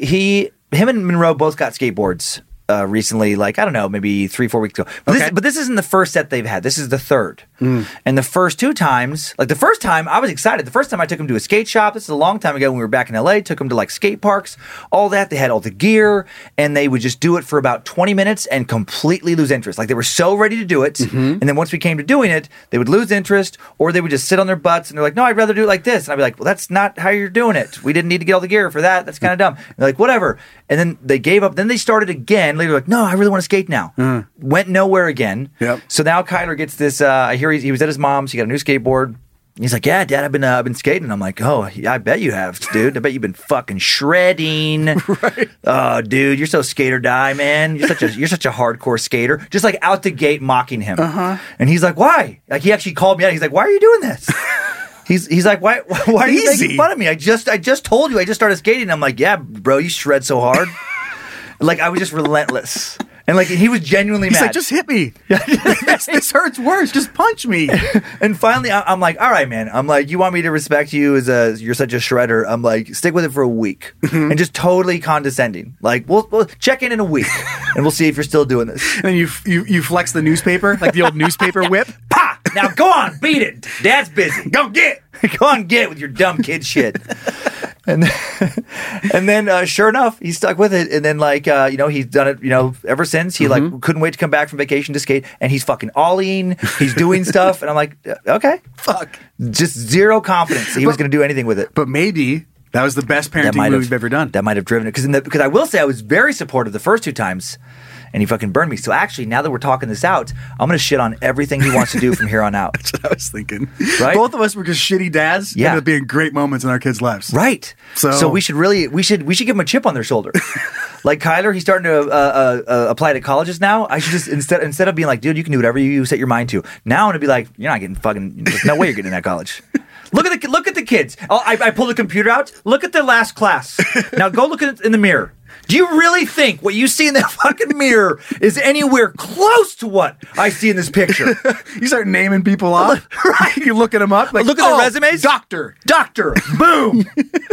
him and Monroe both got skateboards. Recently, like, I don't know, maybe 3-4 weeks ago. But this isn't the first set they've had. This is the third. And the first 2 times, like the first time, I was excited. The first time I took him to a skate shop, this is a long time ago when we were back in LA, took him to like skate parks, all that. They had all the gear, and they would just do it for about 20 minutes and completely lose interest. Like they were so ready to do it. And then once we came to doing it, they would lose interest, or they would just sit on their butts and they're like, no, I'd rather do it like this. And I'd be like, well, that's not how you're doing it. We didn't need to get all the gear for that. That's kind of dumb. And they're like, whatever. And then they gave up. Then they started again. Later, like, no, I really want to skate now. Went nowhere again. Yep. So now Kyler gets this. I hear he was at his mom's. He got a new skateboard. He's like, yeah, Dad, I've been skating. I'm like, oh, yeah, I bet you have, dude. I bet you've been fucking shredding. Right. Oh, dude, you're so skate or die, man. You're such a hardcore skater. Just like out the gate mocking him. And he's like, why? Like he actually called me out. He's like, why are you doing this? He's like, why are you making fun of me? I just told you I just started skating. I'm like, yeah, bro, you shred so hard. Like I was just relentless. And like he was genuinely He's mad. like, just hit me. this hurts worse. Just punch me. And finally, I'm like, all right, man. I'm like, you want me to respect you as you're such a shredder. I'm like, stick with it for a week. And just totally condescending. Like, we'll check in a week and we'll see if you're still doing this. And then you flex the newspaper, like the old newspaper whip. Pa! Now go on, beat it. Dad's busy. Go get. Go on, get with your dumb kid shit. And then sure enough, he stuck with it. And then he's done it, ever since. He couldn't wait to come back from vacation to skate. And he's fucking ollieing. He's doing stuff. And I'm like, okay. Fuck. Just zero confidence that he was going to do anything with it. But maybe that was the best parenting move you've ever done. That might have driven it. Because I will say I was very supportive the first 2 times. And he fucking burned me. So actually, now that we're talking this out, I'm going to shit on everything he wants to do from here on out. That's what I was thinking. Right? Both of us were just shitty dads. Yeah. Ended up being great moments in our kids' lives. Right. So we should give him a chip on their shoulder. Like Kyler, he's starting to apply to colleges now. I should just instead of being like, dude, you can do whatever you set your mind to. Now I'm going to be like, you're not getting fucking. There's no way you're getting in that college. Look at the kids. I pull the computer out. Look at the last class. Now go look at it in the mirror. Do you really think what you see in that fucking mirror is anywhere close to what I see in this picture? You start naming people off. Right. You looking them up. Like, look at their resumes. Doctor. Boom.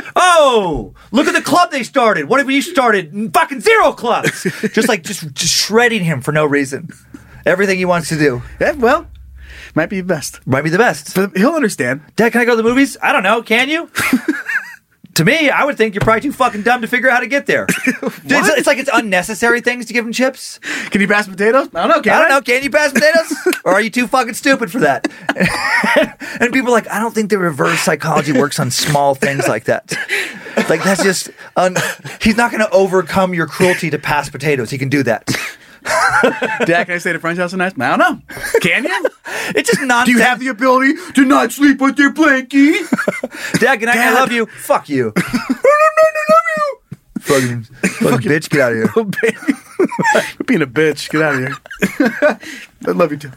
Oh, look at the club they started. What if you started? Fucking 0 clubs. just shredding him for no reason. Everything he wants to do. Yeah, well, might be the best. Might be the best. But he'll understand. Dad, can I go to the movies? I don't know. Can you? To me, I would think you're probably too fucking dumb to figure out how to get there. It's like it's unnecessary things to give him chips. Can you pass potatoes? I don't know. Can you pass potatoes? Or are you too fucking stupid for that? And people are like, I don't think the reverse psychology works on small things like that. Like, that's just... he's not going to overcome your cruelty to pass potatoes. He can do that. Dad, can I stay at a friend's house tonight? I don't know. Can you? It's just nonsense. Do you have the ability to not sleep with your blankie? Dad, good night. I love you. Fuck you. Fucking bitch, get out of here. Oh, baby. You're being a bitch. Get out of here. I love you too.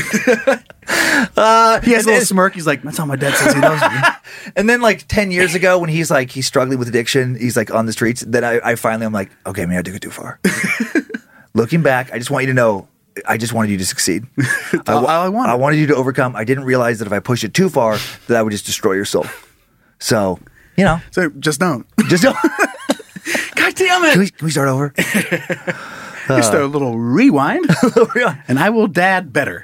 He has a little smirk. He's like, that's how my dad says he loves me. And then like 10 years ago when he's struggling with addiction, he's like on the streets, then I finally, I'm like, okay, maybe I took it too far. Looking back, I just want you to know, I just wanted you to succeed. I wanted you to overcome. I didn't realize that if I pushed it too far, that I would just destroy your soul. So, So just don't. Just don't. God damn it. Can we start over? Just a little rewind. And I will dad better.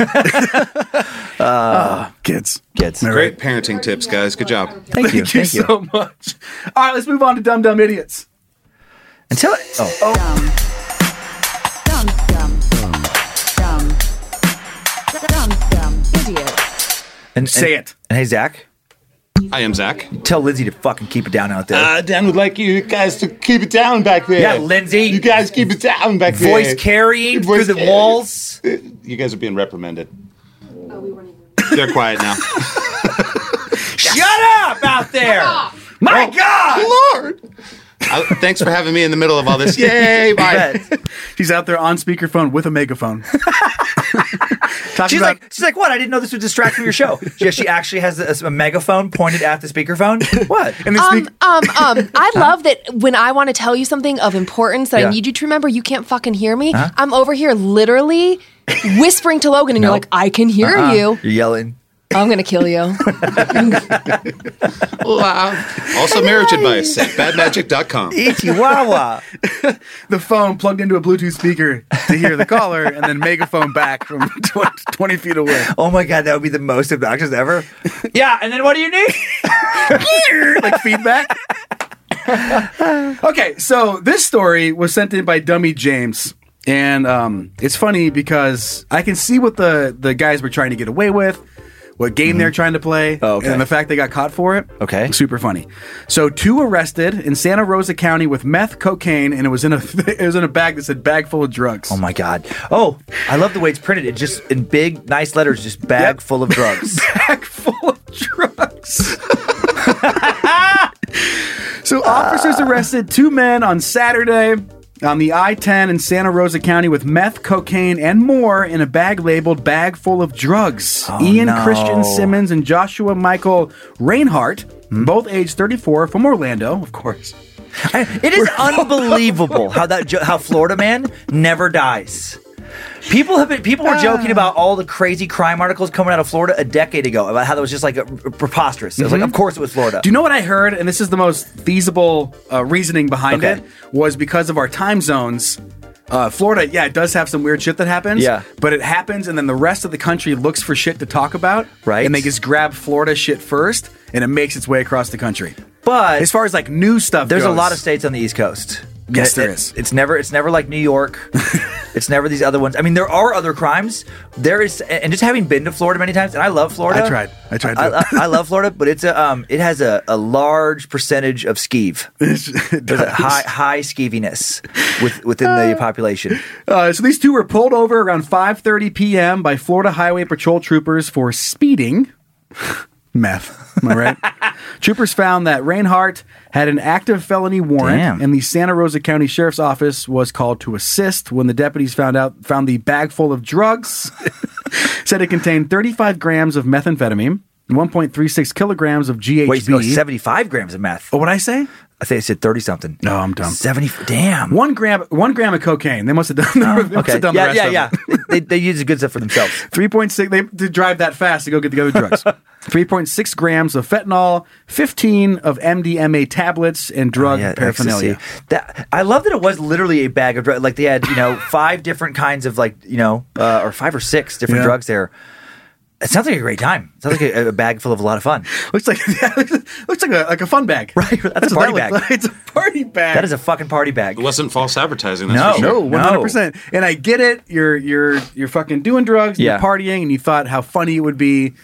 Kids. Great parenting tips, guys. Good job. Thank you so much. All right, let's move on to Dumb Dumb Idiots. Dumb idiot. And say it. And hey, Zach. I am Zach. Tell Lindsay to fucking keep it down out there. Dan would like you guys to keep it down back there. Yeah, Lindsay. You guys keep it down back there. Voice carrying through the walls. You guys are being reprimanded. They're quiet now. Shut up out there! My God! Lord! Thanks for having me in the middle of all this. Yay! Bye. She's out there on speakerphone with a megaphone. She's like, what? I didn't know this would distract from your show. She actually has a megaphone pointed at the speakerphone. What? And I love that when I want to tell you something of importance that I need you to remember, you can't fucking hear me. Huh? I'm over here literally whispering to Logan, and you're like, I can hear you. You're yelling. I'm going to kill you. Wow. Also, marriage advice at badmagic.com. Chihuahua. The phone plugged into a Bluetooth speaker to hear the caller, and then megaphone back from 20 feet away. Oh my God, that would be the most obnoxious ever. Yeah, and then what do you need? Like feedback? Okay, so this story was sent in by Dummy James. And it's funny because I can see what the guys were trying to get away with, what game they're trying to play, and the fact they got caught for it. Okay. Super funny. So 2 arrested in Santa Rosa County with meth, cocaine, and it was in a bag that said bag full of drugs. Oh my God. Oh, I love the way it's printed. It just in big, nice letters, just bag full of drugs. Bag full of drugs. So officers arrested 2 men on Saturday on the I-10 in Santa Rosa County with meth, cocaine, and more in a bag labeled bag full of drugs. Ian Christian Simmons and Joshua Michael Reinhardt, both age 34, from Orlando, of course. It is unbelievable how Florida man never dies. People were joking about all the crazy crime articles coming out of Florida a decade ago about how that was just like preposterous. It was like, of course it was Florida. Do you know what I heard? And this is the most feasible reasoning behind it, was because of our time zones. Florida, it does have some weird shit that happens. Yeah. But it happens, and then the rest of the country looks for shit to talk about. Right. And they just grab Florida shit first, and it makes its way across the country. But as far as like news stuff there's goes, a lot of states on the East Coast. Yes, there is. It's never like New York. It's never these other ones. I mean, there are other crimes. There is, and just having been to Florida many times, and I love Florida. I tried. I love Florida, but it has a large percentage of skeeve. There's a high skeeviness within the population. So these two were pulled over around 5:30 p.m. by Florida Highway Patrol troopers for speeding. Meth. Am I right? Troopers found that Reinhardt had an active felony warrant, and the Santa Rosa County Sheriff's Office was called to assist. When the deputies found the bag full of drugs, said it contained 35 grams of methamphetamine, 1.36 kilograms of GHB. Wait, 75 grams of meth. Oh, what'd I say? I think I said 30 something. No, I'm dumb. 70. Damn. 1 gram of cocaine. They must have done. They must have done the rest of it. They use the good stuff for themselves. 3.6. They drive that fast to go get the other drugs. 3.6 grams of fentanyl, 15 of MDMA tablets, and drug paraphernalia. I love that it was literally a bag of drugs. Like they had 5 different kinds of or 5 or 6 different drugs there. It sounds like a great time. It sounds like a bag full of a lot of fun. Looks like a fun bag. Right. That's a party bag. It's a party bag. That is a fucking party bag. It wasn't false advertising. That's No, 100%. And I get it. You're fucking doing drugs, and you're partying, and you thought how funny it would be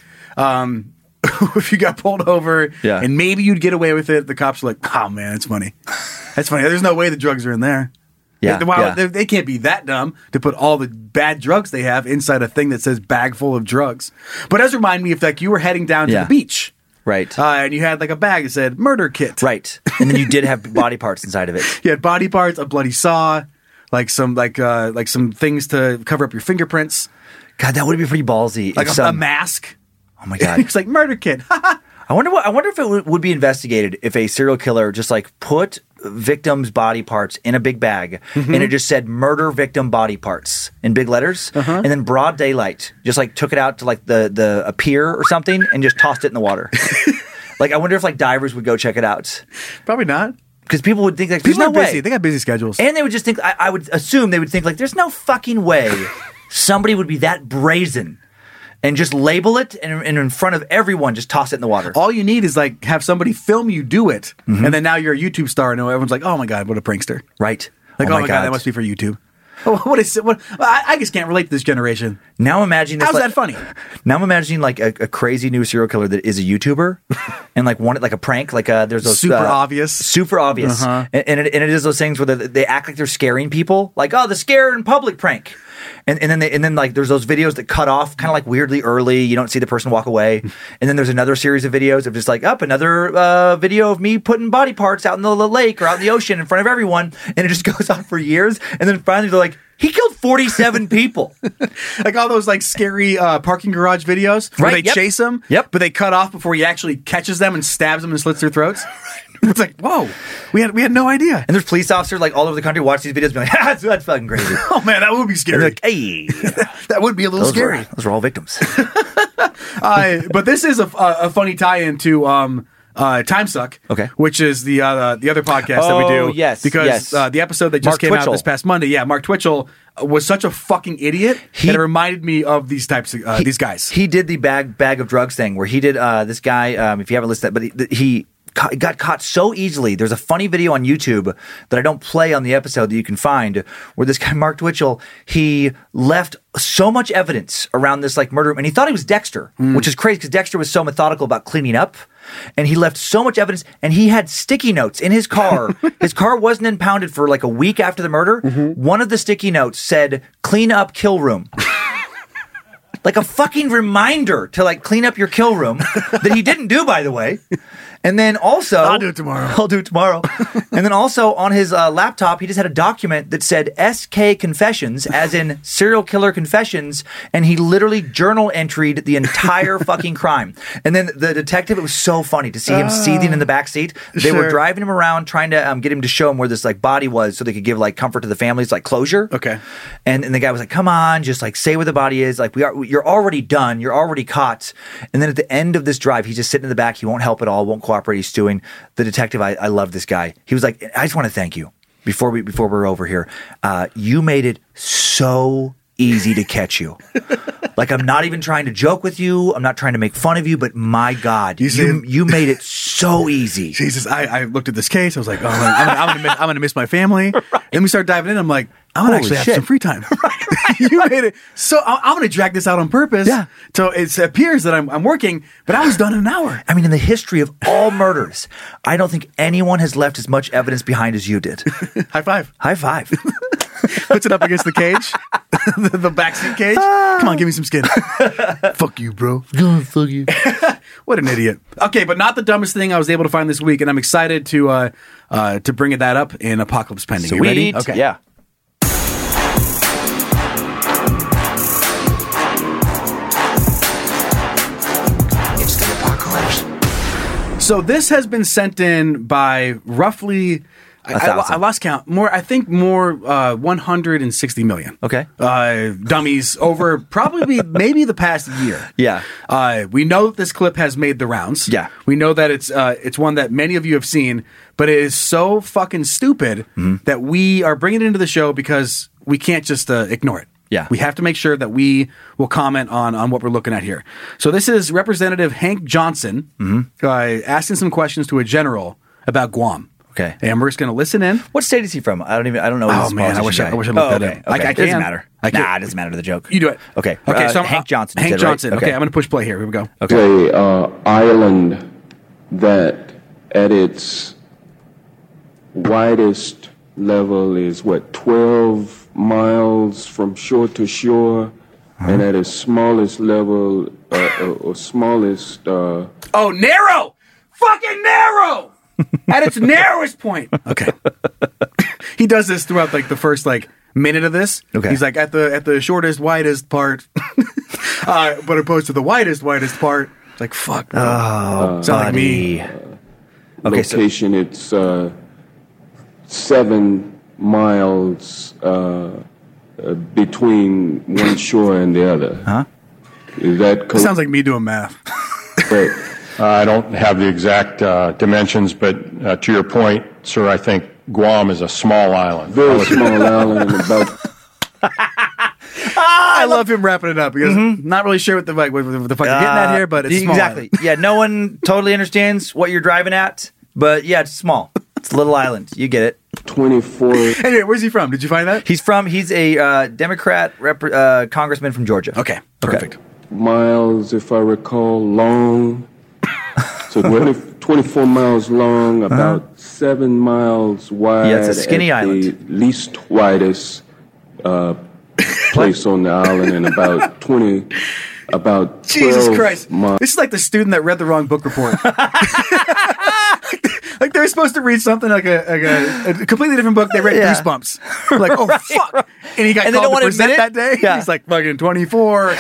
if you got pulled over, and maybe you'd get away with it. The cops are like, oh man, it's funny. That's funny. There's no way the drugs are in there. They can't be that dumb to put all the bad drugs they have inside a thing that says bag full of drugs. But it does remind me of like you were heading down to the beach. Right. And you had like a bag that said murder kit. Right. And then you did have body parts inside of it. You had body parts, a bloody saw, like some things to cover up your fingerprints. God, that would be pretty ballsy. Like a mask. Oh my God. It's like murder kit. I wonder if it would be investigated if a serial killer just like put victims' body parts in a big bag and it just said murder victim body parts in big letters, and then broad daylight just like took it out to like a pier or something and just tossed it in the water. Like I wonder if like divers would go check it out. Probably not. Because people would think like people there's no are busy. way. They got busy schedules. And they would just think I would assume they would think like there's no fucking way somebody would be that brazen and just label it and in front of everyone just toss it in the water. All you need is like have somebody film you do it, and then now you're a YouTube star and everyone's like, oh my God, what a prankster. Right. Like, oh my God, that must be for YouTube. What is it? I just can't relate to this generation. Now imagine this. How's that funny? Now I'm imagining like a crazy new serial killer that is a YouTuber and like a prank. Like there's those super obvious. And it is those things where they act like they're scaring people. Like, oh, the scare in public prank. And then like there's those videos that cut off kind of like weirdly early. You don't see the person walk away. And then there's another series of videos of just like another video of me putting body parts out in the lake or out in the ocean in front of everyone. And it just goes on for years. And then finally they're like, he killed 47 people. Like all those like scary parking garage videos where they chase them, but they cut off before he actually catches them and stabs them and slits their throats. It's like, whoa, we had no idea. And there's police officers like all over the country watch these videos and be like, that's fucking crazy. Oh man, that would be scary. Like, hey, that would be a little scary. Those are all victims. But this is a funny tie-in to Time Suck, which is the other podcast that we do. Yes, because the episode that just came out this past Monday, Mark Twitchell was such a fucking idiot that it reminded me of these types of these guys. He did the bag of drugs thing where he did this guy. If you haven't listened to that, but he got caught so easily. There's a funny video on YouTube that I don't play on the episode that you can find where this guy, Mark Twitchell, he left so much evidence around this like murder, and he thought he was Dexter, which is crazy because Dexter was so methodical about cleaning up, and he left so much evidence, and he had sticky notes in his car. His car wasn't impounded for like a week after the murder. One of the sticky notes said, "Clean up, kill room." like a fucking reminder to like clean up your kill room that he didn't do, by the way. And then also, I'll do it tomorrow. I'll do it tomorrow. And then also on his laptop, he just had a document that said SK Confessions, as in serial killer confessions, and he literally journal enteried the entire fucking crime. And then the detective, it was so funny to see him seething in the back seat. They were driving him around trying to get him to show him where this like body was, so they could give like comfort to the families, like closure. Okay. And the guy was like, "Come on, just like say where the body is. Like you're already done. You're already caught." And then at the end of this drive, he's just sitting in the back. He won't help at all. Won't cooperate. He's stewing. The detective, I love this guy. He was like, "I just want to thank you before we're over here. You made it so easy to catch you. Like, I'm not even trying to joke with you. I'm not trying to make fun of you, but my God, you made it so easy." Jesus, I looked at this case. I was like, oh, I'm gonna miss my family. Right. Then we start diving in. I'm like, I'm gonna actually have some free time. Right. You made it. So I'm gonna drag this out on purpose. Yeah. So it appears that I'm working, but I was done in an hour. I mean, in the history of all murders, I don't think anyone has left as much evidence behind as you did. High five. High five. Puts it up against the cage, the backseat cage. Come on, give me some skin. Fuck you, bro. Fuck you. What an idiot. Okay, but not the dumbest thing I was able to find this week, and I'm excited to bring that up in Apocalypse Pending. Sweet. You ready? Okay. Yeah. It's the apocalypse. So this has been sent in by roughly... I lost count. I think more 160 million. Okay. Dummies over probably maybe the past year. Yeah. We know that this clip has made the rounds. Yeah. We know that it's one that many of you have seen, but it is so fucking stupid that we are bringing it into the show because we can't just ignore it. Yeah. We have to make sure that we will comment on what we're looking at here. So this is Representative Hank Johnson asking some questions to a general about Guam. Okay. And we're just going to listen in. What state is he from? I don't know. Oh, man. I wish I looked that up. Okay. It doesn't matter. It doesn't matter to the joke. You do it. Okay. So Hank Johnson. Hank Johnson. Right? Okay. I'm going to push play here. Here we go. Okay. Island that at its widest level is 12 miles from shore to shore, and at its smallest level or smallest. Narrow! Fucking narrow! At its narrowest point. Okay. He does this throughout like the first minute of this. Okay. He's like at the shortest, widest part, but opposed to the widest part. It's like fuck. Bro. Oh, sound like me. Location. It's 7 miles between one shore and the other. Huh? Is that correct? Sounds like me doing math. Right. I don't have the exact dimensions, but to your point, sir, I think Guam is a small island. Very small island, about. I love him wrapping it up because not really sure what the fuck you're getting at here, but it's small. Exactly. Yeah, no one totally understands what you're driving at, but yeah, it's small. It's a little island. You get it. 24. Anyway, where's he from? Did you find that? He's a Democrat congressman from Georgia. Okay, perfect. Miles, if I recall, long. So 24 miles long, about 7 miles wide. Yeah, it's a skinny island. The least widest place on the island, and about 12 Jesus Christ. miles. This is like the student that read the wrong book report. Like they're supposed to read something like a completely different book. They read Goosebumps. Like, oh, Right, fuck. right. And he got And they called don't to want to admit present that it? day. Yeah. He's like, fucking 24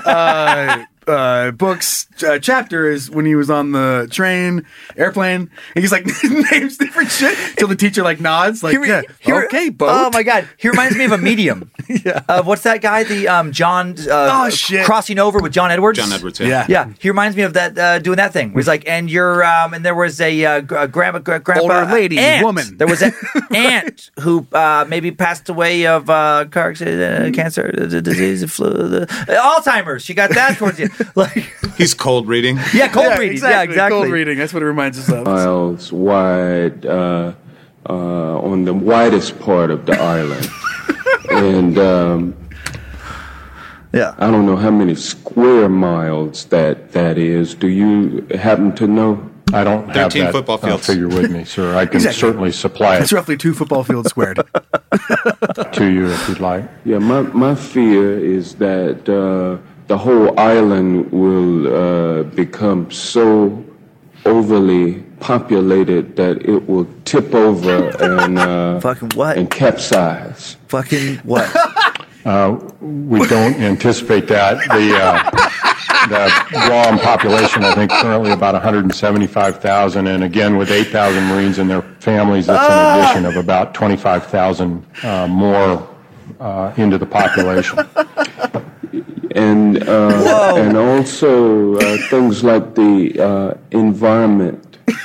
books, chapters when he was on the airplane. And he's like, names different shit till the teacher nods. Like, okay, boat. Oh my God. He reminds me of a medium. Of what's that guy? The John crossing over with John Edwards? John Edwards, yeah. He reminds me of that doing that thing. Where he's like, and you're and there was a grandpa older lady, aunt. woman. There was an aunt who maybe passed away of car accident, cancer, disease, flu, Alzheimer's. She got that towards the end. He's cold reading. Yeah, cold reading. Exactly. Yeah, exactly. Cold reading. That's what it reminds us of. Miles wide on the widest part of the island. And I don't know how many square miles that is. Do you happen to know? I don't have 13 that football fields. figure with me, sir. I can certainly supply It's it roughly 2 football fields squared. to you if you'd like. Yeah, my fear is that the whole island will become so overly populated that it will tip over and fucking what? And capsize. Fucking what? We don't anticipate that. The Guam population, I think, currently about 175,000, and again, with 8,000 Marines and their families, that's an addition of about 25,000 more into the population. And also things like the environment.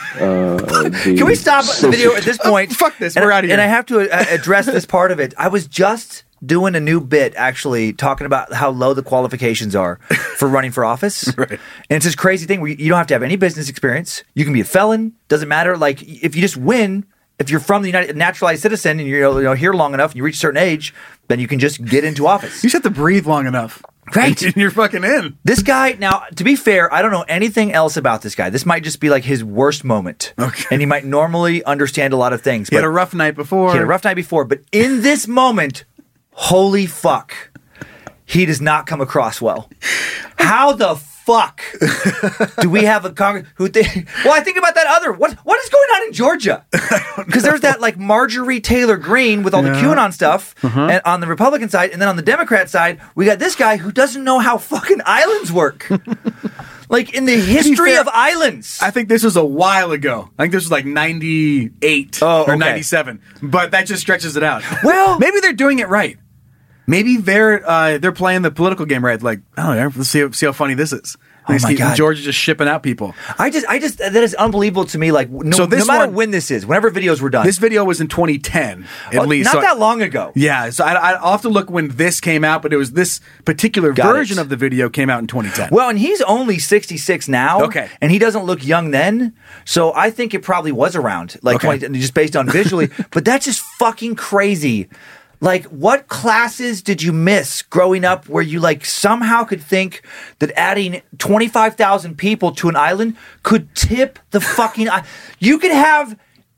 Can we stop the video at this point? Fuck this, we're out of here. And I have to address this part of it. I was just doing a new bit, actually, talking about how low the qualifications are for running for office. Right. And it's this crazy thing where you don't have to have any business experience. You can be a felon. Doesn't matter. Like, if you just win, if you're from the United naturalized citizen and you're here long enough and you reach a certain age, then you can just get into office. You just have to breathe long enough. Right. And you're fucking in. This guy, now, to be fair, I don't know anything else about this guy. This might just be like his worst moment. Okay. And he might normally understand a lot of things. He had a rough night before. But in this moment, holy fuck, he does not come across well. How the fuck do we have a Congress who well, I think about that other, what is going on in Georgia? Because there's that like Marjorie Taylor Greene with all the QAnon stuff and on the Republican side, and then on the Democrat side, we got this guy who doesn't know how fucking islands work. Like, in the history of islands. I think this was a while ago. I think this was like 98 or 97. But that just stretches it out. Well, maybe they're doing it right. Maybe they're playing the political game right. Like, oh, let's see how funny this is. Oh my God. Georgia's just shipping out people. I just that is unbelievable to me. Like, no matter when this is, whenever videos were done. This video was in 2010, at least. Not that long ago. Yeah, so I'll have to look when this came out, but it was this particular version of the video came out in 2010. Well, and he's only 66 now. Okay. And he doesn't look young then. So I think it probably was around, like 20, just based on visually. But that's just fucking crazy. Like, what classes did you miss growing up where you, like, somehow could think that adding 25,000 people to an island could tip the fucking... You could have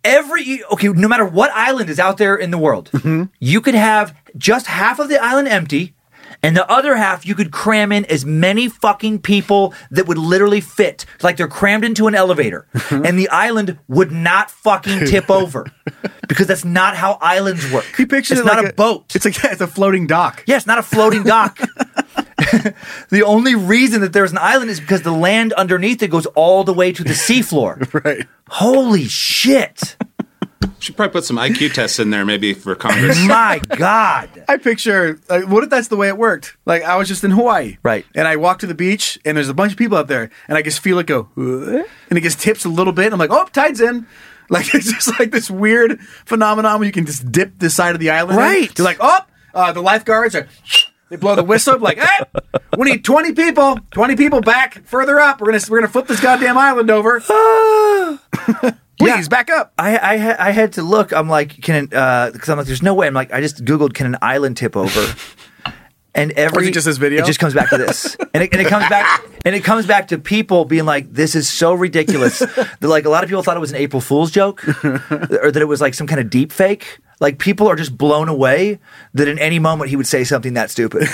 no matter what island is out there in the world, you could have just half of the island empty, and the other half, you could cram in as many fucking people that would literally fit. Like they're crammed into an elevator. And the island would not fucking tip over. Because that's not how islands work. It's not a boat. It's a floating dock. Yeah, it's not a floating dock. The only reason that there's an island is because the land underneath it goes all the way to the seafloor. Right. Holy shit. Should probably put some IQ tests in there, maybe for Congress. My God. I picture, what if that's the way it worked? Like, I was just in Hawaii. Right. And I walk to the beach, and there's a bunch of people out there, and I just feel it go, and it just tips a little bit, and I'm like, oh, tide's in. Like, it's just like this weird phenomenon where you can just dip the side of the island. Right. You're like, oh, the lifeguards are... They blow the whistle, like, hey, we need 20 people. 20 people back further up. We're gonna flip this goddamn island over. Please back up. I had to look. I'm like, because I'm like, there's no way. I'm like, I just Googled, can an island tip over? And is it just this video? It just comes back to this, and it comes back, and it comes back to people being like, "This is so ridiculous." That, like, a lot of people thought it was an April Fool's joke, or that it was like some kind of deep fake. Like, people are just blown away that in any moment he would say something that stupid.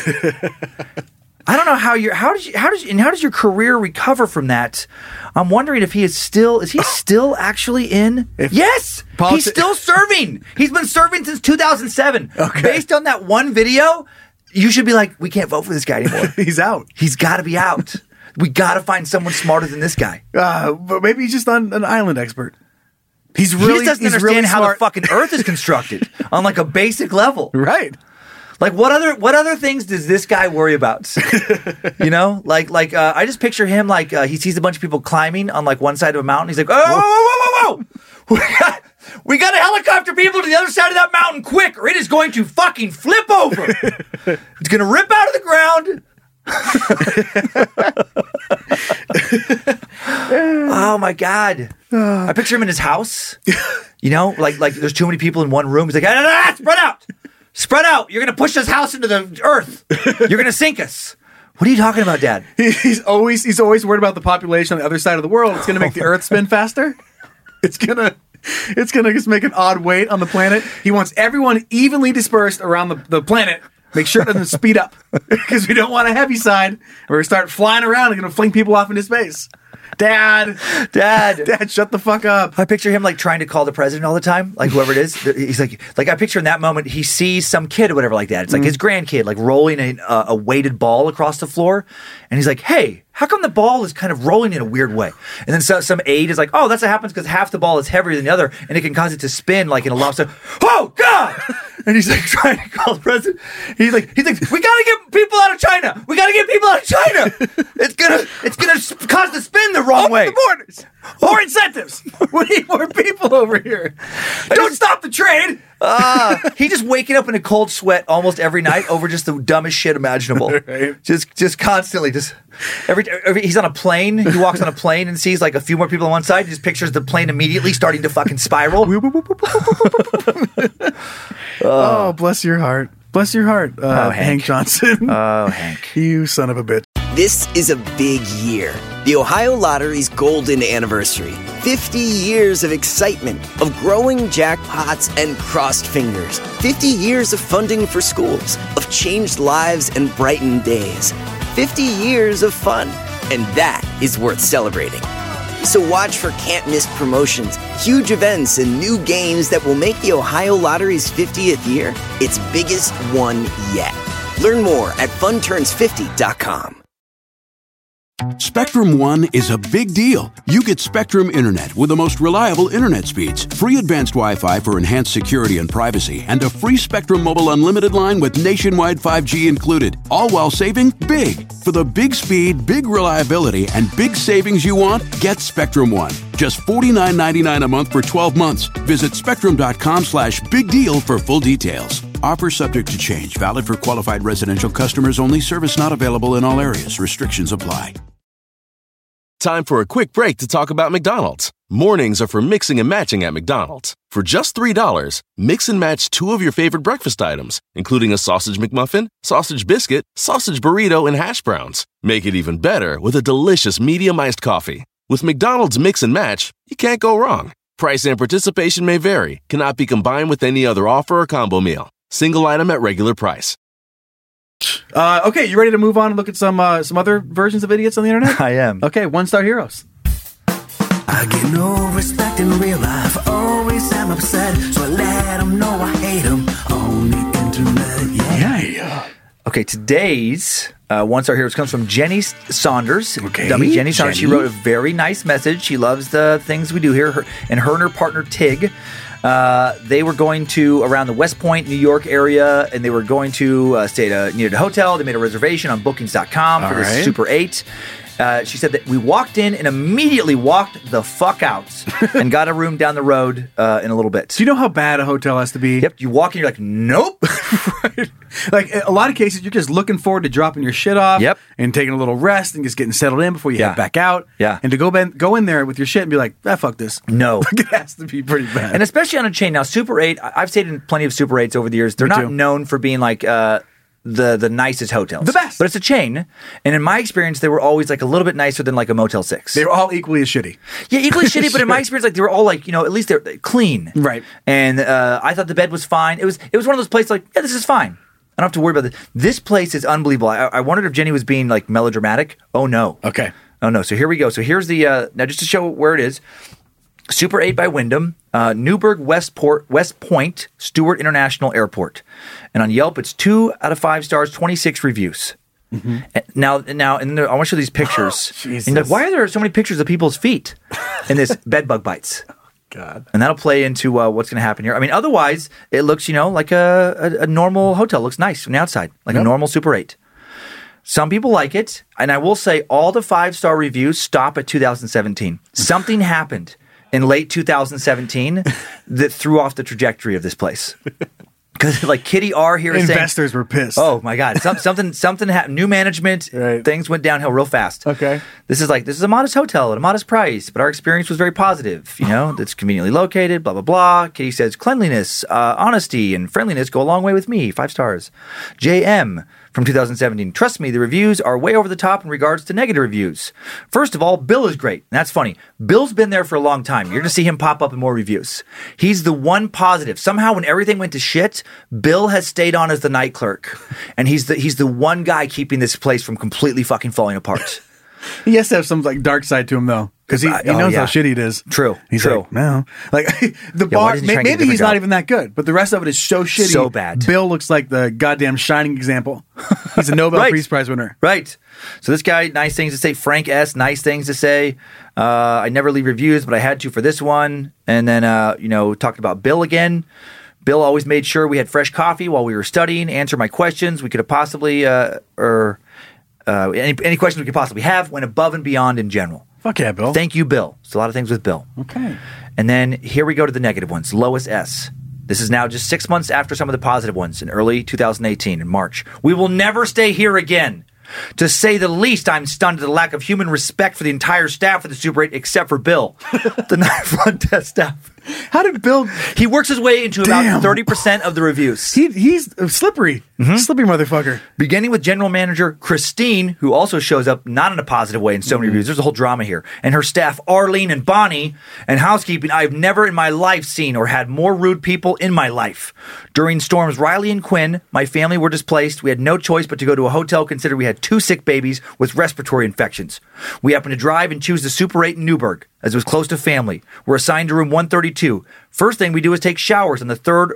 I don't know how does your career recover from that? I'm wondering if is he still actually in? Yes, he's still serving. He's been serving since 2007. Okay. Based on that one video, you should be like, we can't vote for this guy anymore. He's out. He's got to be out. We got to find someone smarter than this guy. But maybe he's just an island expert. He just doesn't understand how the fucking Earth is constructed on like a basic level. Right. Like, what other things does this guy worry about? You know, like I just picture him like he sees a bunch of people climbing on like one side of a mountain. He's like, whoa. We got to helicopter people to the other side of that mountain quick, or it is going to fucking flip over. It's going to rip out of the ground. Oh my God. I picture him in his house. You know, like there's too many people in one room. He's like, spread out. You're going to push this house into the earth. You're going to sink us. What are you talking about, Dad? He's always worried about the population on the other side of the world. It's going to make the earth spin faster. It's gonna just make an odd weight on the planet. He wants everyone evenly dispersed around the planet Make sure it doesn't speed up because we don't want a heavy side. We're going to start flying around and going to fling people off into space. Dad, shut the fuck up. I picture him like trying to call the president all the time, like whoever it is. He's like I picture in that moment, he sees some kid or whatever like that. It's like his grandkid, like rolling a weighted ball across the floor. And he's like, hey, how come the ball is kind of rolling in a weird way? And then some aide is like, oh, that's what happens because half the ball is heavier than the other and it can cause it to spin like in a lobster. Oh, God! And he's like trying to call the president. He's like, we gotta get people out of China. We gotta get people out of China. It's gonna cause the spin the wrong way. Open the borders. More incentives. We need more people over here. Don't stop the trade. He just waking up in a cold sweat almost every night over just the dumbest shit imaginable. Right. Just constantly, just every he's on a plane. He walks on a plane and sees like a few more people on one side. He just pictures the plane immediately starting to fucking spiral. Oh, bless your heart. Bless your heart, Hank Johnson. Oh, Hank. You son of a bitch. This is a big year. The Ohio Lottery's golden anniversary. 50 years of excitement, of growing jackpots and crossed fingers. 50 years of funding for schools, of changed lives and brightened days. 50 years of fun, and that is worth celebrating. So watch for can't-miss promotions, huge events, and new games that will make the Ohio Lottery's 50th year its biggest one yet. Learn more at funturns50.com. Spectrum One is a big deal. You get Spectrum Internet with the most reliable internet speeds, free advanced Wi-Fi for enhanced security and privacy, and a free Spectrum Mobile Unlimited line with nationwide 5G included, all while saving big. For the big speed, big reliability, and big savings you want, get Spectrum One. Just $49.99 a month for 12 months. Visit spectrum.com/big deal for full details. Offer subject to change. Valid for qualified residential customers only. Service not available in all areas. Restrictions apply. Time for a quick break to talk about McDonald's. Mornings are for mixing and matching at McDonald's. For just $3, mix and match 2 of your favorite breakfast items, including a sausage McMuffin, sausage biscuit, sausage burrito, and hash browns. Make it even better with a delicious medium iced coffee. With McDonald's Mix and Match, you can't go wrong. Price and participation may vary. Cannot be combined with any other offer or combo meal. Single item at regular price. Okay, you ready to move on and look at some other versions of idiots on the internet? I am. Okay, 1-star heroes. I get no respect in real life. Always am upset, so I let them know I hate them on the internet. Yeah. Okay, today's 1-star heroes comes from Jenny Saunders. Okay, Dummy Jenny Saunders. She wrote a very nice message. She loves the things we do here. Her and her partner Tig. They were going to around the West Point, New York area, and they were going to stay near the hotel. They made a reservation on bookings.com for this Super 8. She said that we walked in and immediately walked the fuck out and got a room down the road in a little bit. Do you know how bad a hotel has to be? Yep. You walk in, you're like, nope. Right. Like a lot of cases, you're just looking forward to dropping your shit off and taking a little rest and just getting settled in before you head back out. Yeah. And to go in there with your shit and be like, fuck this. No. Like, it has to be pretty bad. And especially on a chain. Now, Super 8, I've stayed in plenty of Super 8s over the years. They're not known for being like the nicest hotels. The best. But it's a chain. And in my experience, they were always like a little bit nicer than like a Motel 6. They were all equally as shitty. Yeah, equally shitty, but in my experience, like they were all like, at least they're clean. Right. And I thought the bed was fine. It was one of those places like, yeah, this is fine. I don't have to worry about this. This place is unbelievable. I wondered if Jenny was being like melodramatic. Oh no. Okay. Oh no. So here we go. So here's the now just to show where it is. Super 8 by Wyndham, Newburgh, West Point, Stewart International Airport. And on Yelp, it's 2 out of 5 stars, 26 reviews. Mm-hmm. Now, and I want to show these pictures. And you're like, why are there so many pictures of people's feet in this bed bug bites? God. And that'll play into what's going to happen here. I mean, otherwise, it looks, like a normal hotel. It looks nice from the outside, like a normal Super 8. Some people like it. And I will say all the 5-star reviews stop at 2017. Something happened in late 2017 that threw off the trajectory of this place. Because like Kitty R here is saying... Investors were pissed. Oh my God. Something happened. New management. Right. Things went downhill real fast. Okay. This is a modest hotel at a modest price, but our experience was very positive. It's conveniently located, blah, blah, blah. Kitty says cleanliness, honesty, and friendliness go a long way with me. 5 stars. JM. from 2017. Trust me, the reviews are way over the top in regards to negative reviews. First of all, Bill is great. And that's funny. Bill's been there for a long time. You're going to see him pop up in more reviews. He's the one positive. Somehow when everything went to shit, Bill has stayed on as the night clerk. And he's the one guy keeping this place from completely fucking falling apart. He has to have some like dark side to him though, because he knows how shitty it is. True. He's True. like, no, like the bar. Maybe he's not even that good, but the rest of it is so shitty, so bad. Bill looks like the goddamn shining example. He's a Nobel Peace Prize winner. Right. So this guy, nice things to say. Frank S, nice things to say. I never leave reviews, but I had to for this one. And then talked about Bill again. Bill always made sure we had fresh coffee while we were studying. Answer my questions. We could have possibly any questions we could possibly have, went above and beyond in general. Fuck yeah, Bill. Thank you, Bill. It's a lot of things with Bill. Okay. And then here we go to the negative ones. Lois S. This is now just 6 months after some of the positive ones in early 2018 in March. We will never stay here again. To say the least, I'm stunned at the lack of human respect for the entire staff of the Super 8 except for Bill, the night front desk staff. How did Bill... He works his way into about 30% of the reviews. He's slippery. Slippery motherfucker. Beginning with general manager Christine, who also shows up not in a positive way in so many reviews. There's a whole drama here. And her staff, Arlene and Bonnie, and housekeeping. I've never in my life seen or had more rude people in my life. During storms Riley and Quinn, my family were displaced. We had no choice but to go to a hotel considering we had 2 sick babies with respiratory infections. We happened to drive and choose the Super 8 in Newburgh, as it was close to family. We're assigned to room 132. First thing we do is take showers. On the third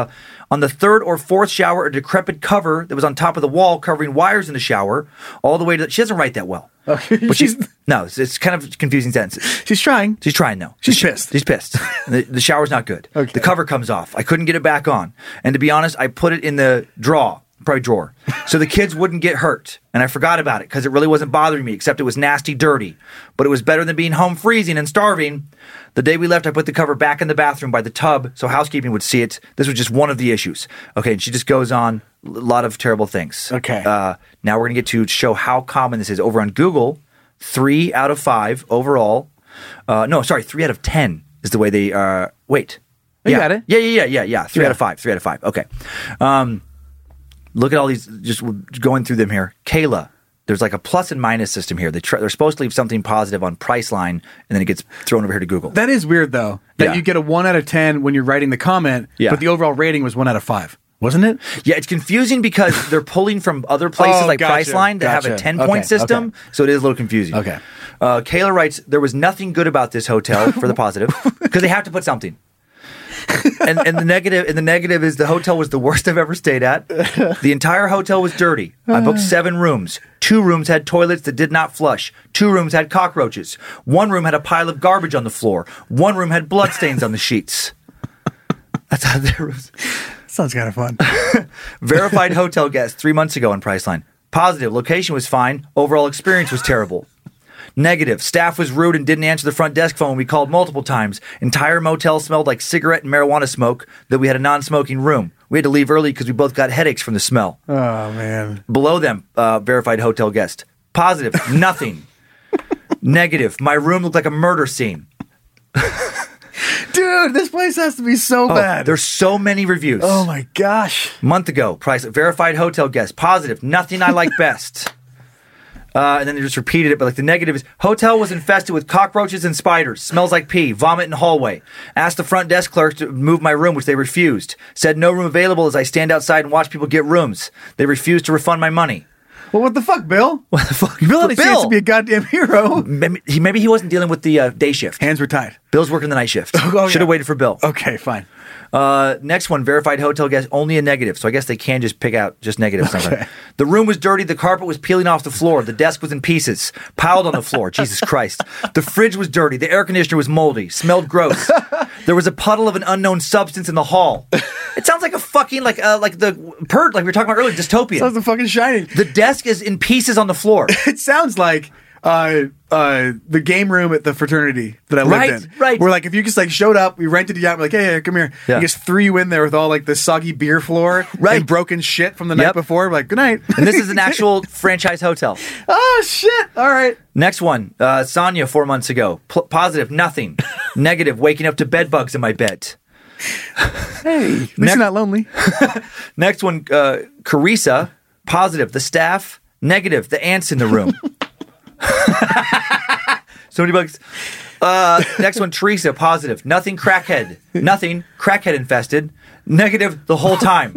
or fourth shower, a decrepit cover that was on top of the wall covering wires in the shower, all the way to... She doesn't write that well. Okay. But it's kind of confusing sentences. She's trying. She's trying, though. She's pissed. She's pissed. The shower's not good. Okay. The cover comes off. I couldn't get it back on. And to be honest, I put it in the drawer, so the kids wouldn't get hurt. And I forgot about it because it really wasn't bothering me, except it was nasty dirty. But it was better than being home freezing and starving. The day we left, I put the cover back in the bathroom by the tub so housekeeping would see it. This was just one of the issues. Okay, and she just goes on a lot of terrible things. Okay. Now we're going to get to show how common this is. Over on Google, 3 out of 5 overall. 3 out of 10 is the way they... wait. You got it? Yeah. 3 out of 5. 3 out of 5. Okay. Look at all these, just going through them here. Kayla, there's like a plus and minus system here. They're supposed to leave something positive on Priceline, and then it gets thrown over here to Google. That is weird, though. That you get a 1 out of 10 when you're writing the comment, but the overall rating was 1 out of 5. Wasn't it? Yeah, it's confusing because they're pulling from other places Priceline that have a 10-point system, so it is a little confusing. Okay. Kayla writes, there was nothing good about this hotel for the positive, because they have to put something. and the negative is the hotel was the worst I've ever stayed at. The entire hotel was dirty. I booked 7 rooms. 2 rooms had toilets that did not flush. 2 rooms had cockroaches. 1 room had a pile of garbage on the floor. 1 room had bloodstains on the sheets. That's how there was. Sounds kind of fun. Verified hotel guest 3 months ago on Priceline. Positive, location was fine. Overall experience was terrible. Negative, staff was rude and didn't answer the front desk phone when we called multiple times. Entire motel smelled like cigarette and marijuana smoke, that we had a non-smoking room. We had to leave early because we both got headaches from the smell. Oh, man. Below them, verified hotel guest. Positive, nothing. Negative, my room looked like a murder scene. Dude, this place has to be so bad. There's so many reviews. Oh, my gosh. Month ago, verified hotel guest. Positive, nothing I like best. And then they just repeated it, but the negative is, hotel was infested with cockroaches and spiders. Smells like pee. Vomit in hallway. Asked the front desk clerk to move my room, which they refused. Said no room available as I stand outside and watch people get rooms. They refused to refund my money. Well, what the fuck, Bill? What the fuck? Bill had a chance to be a goddamn hero. Maybe he wasn't dealing with the day shift. Hands were tied. Bill's working the night shift. Should have waited for Bill. Okay, fine. Next one, verified hotel guest, only a negative. So I guess they can just pick out just negatives. Okay. The room was dirty. The carpet was peeling off the floor. The desk was in pieces, piled on the floor. Jesus Christ. The fridge was dirty. The air conditioner was moldy. Smelled gross. There was a puddle of an unknown substance in the hall. It sounds like a fucking, like the Purge, like we were talking about earlier, dystopian. Sounds the fucking Shining. The desk is in pieces on the floor. It sounds like the game room at the fraternity that I lived in. Right. Where if you just showed up, we rented you out, we're like, hey, come here. Yeah. You just threw you in there with all the soggy beer floor and broken shit from the night before. We're like, good night. And this is an actual franchise hotel. Oh shit. All right. Next one, Sonia 4 months ago. Positive, nothing. Negative, waking up to bed bugs in my bed. Hey, at least you're not lonely. Next one, Carissa. Positive, the staff. Negative, the ants in the room. So many bugs. Next one, Teresa. Positive, nothing crackhead. Nothing crackhead infested. Negative, the whole time.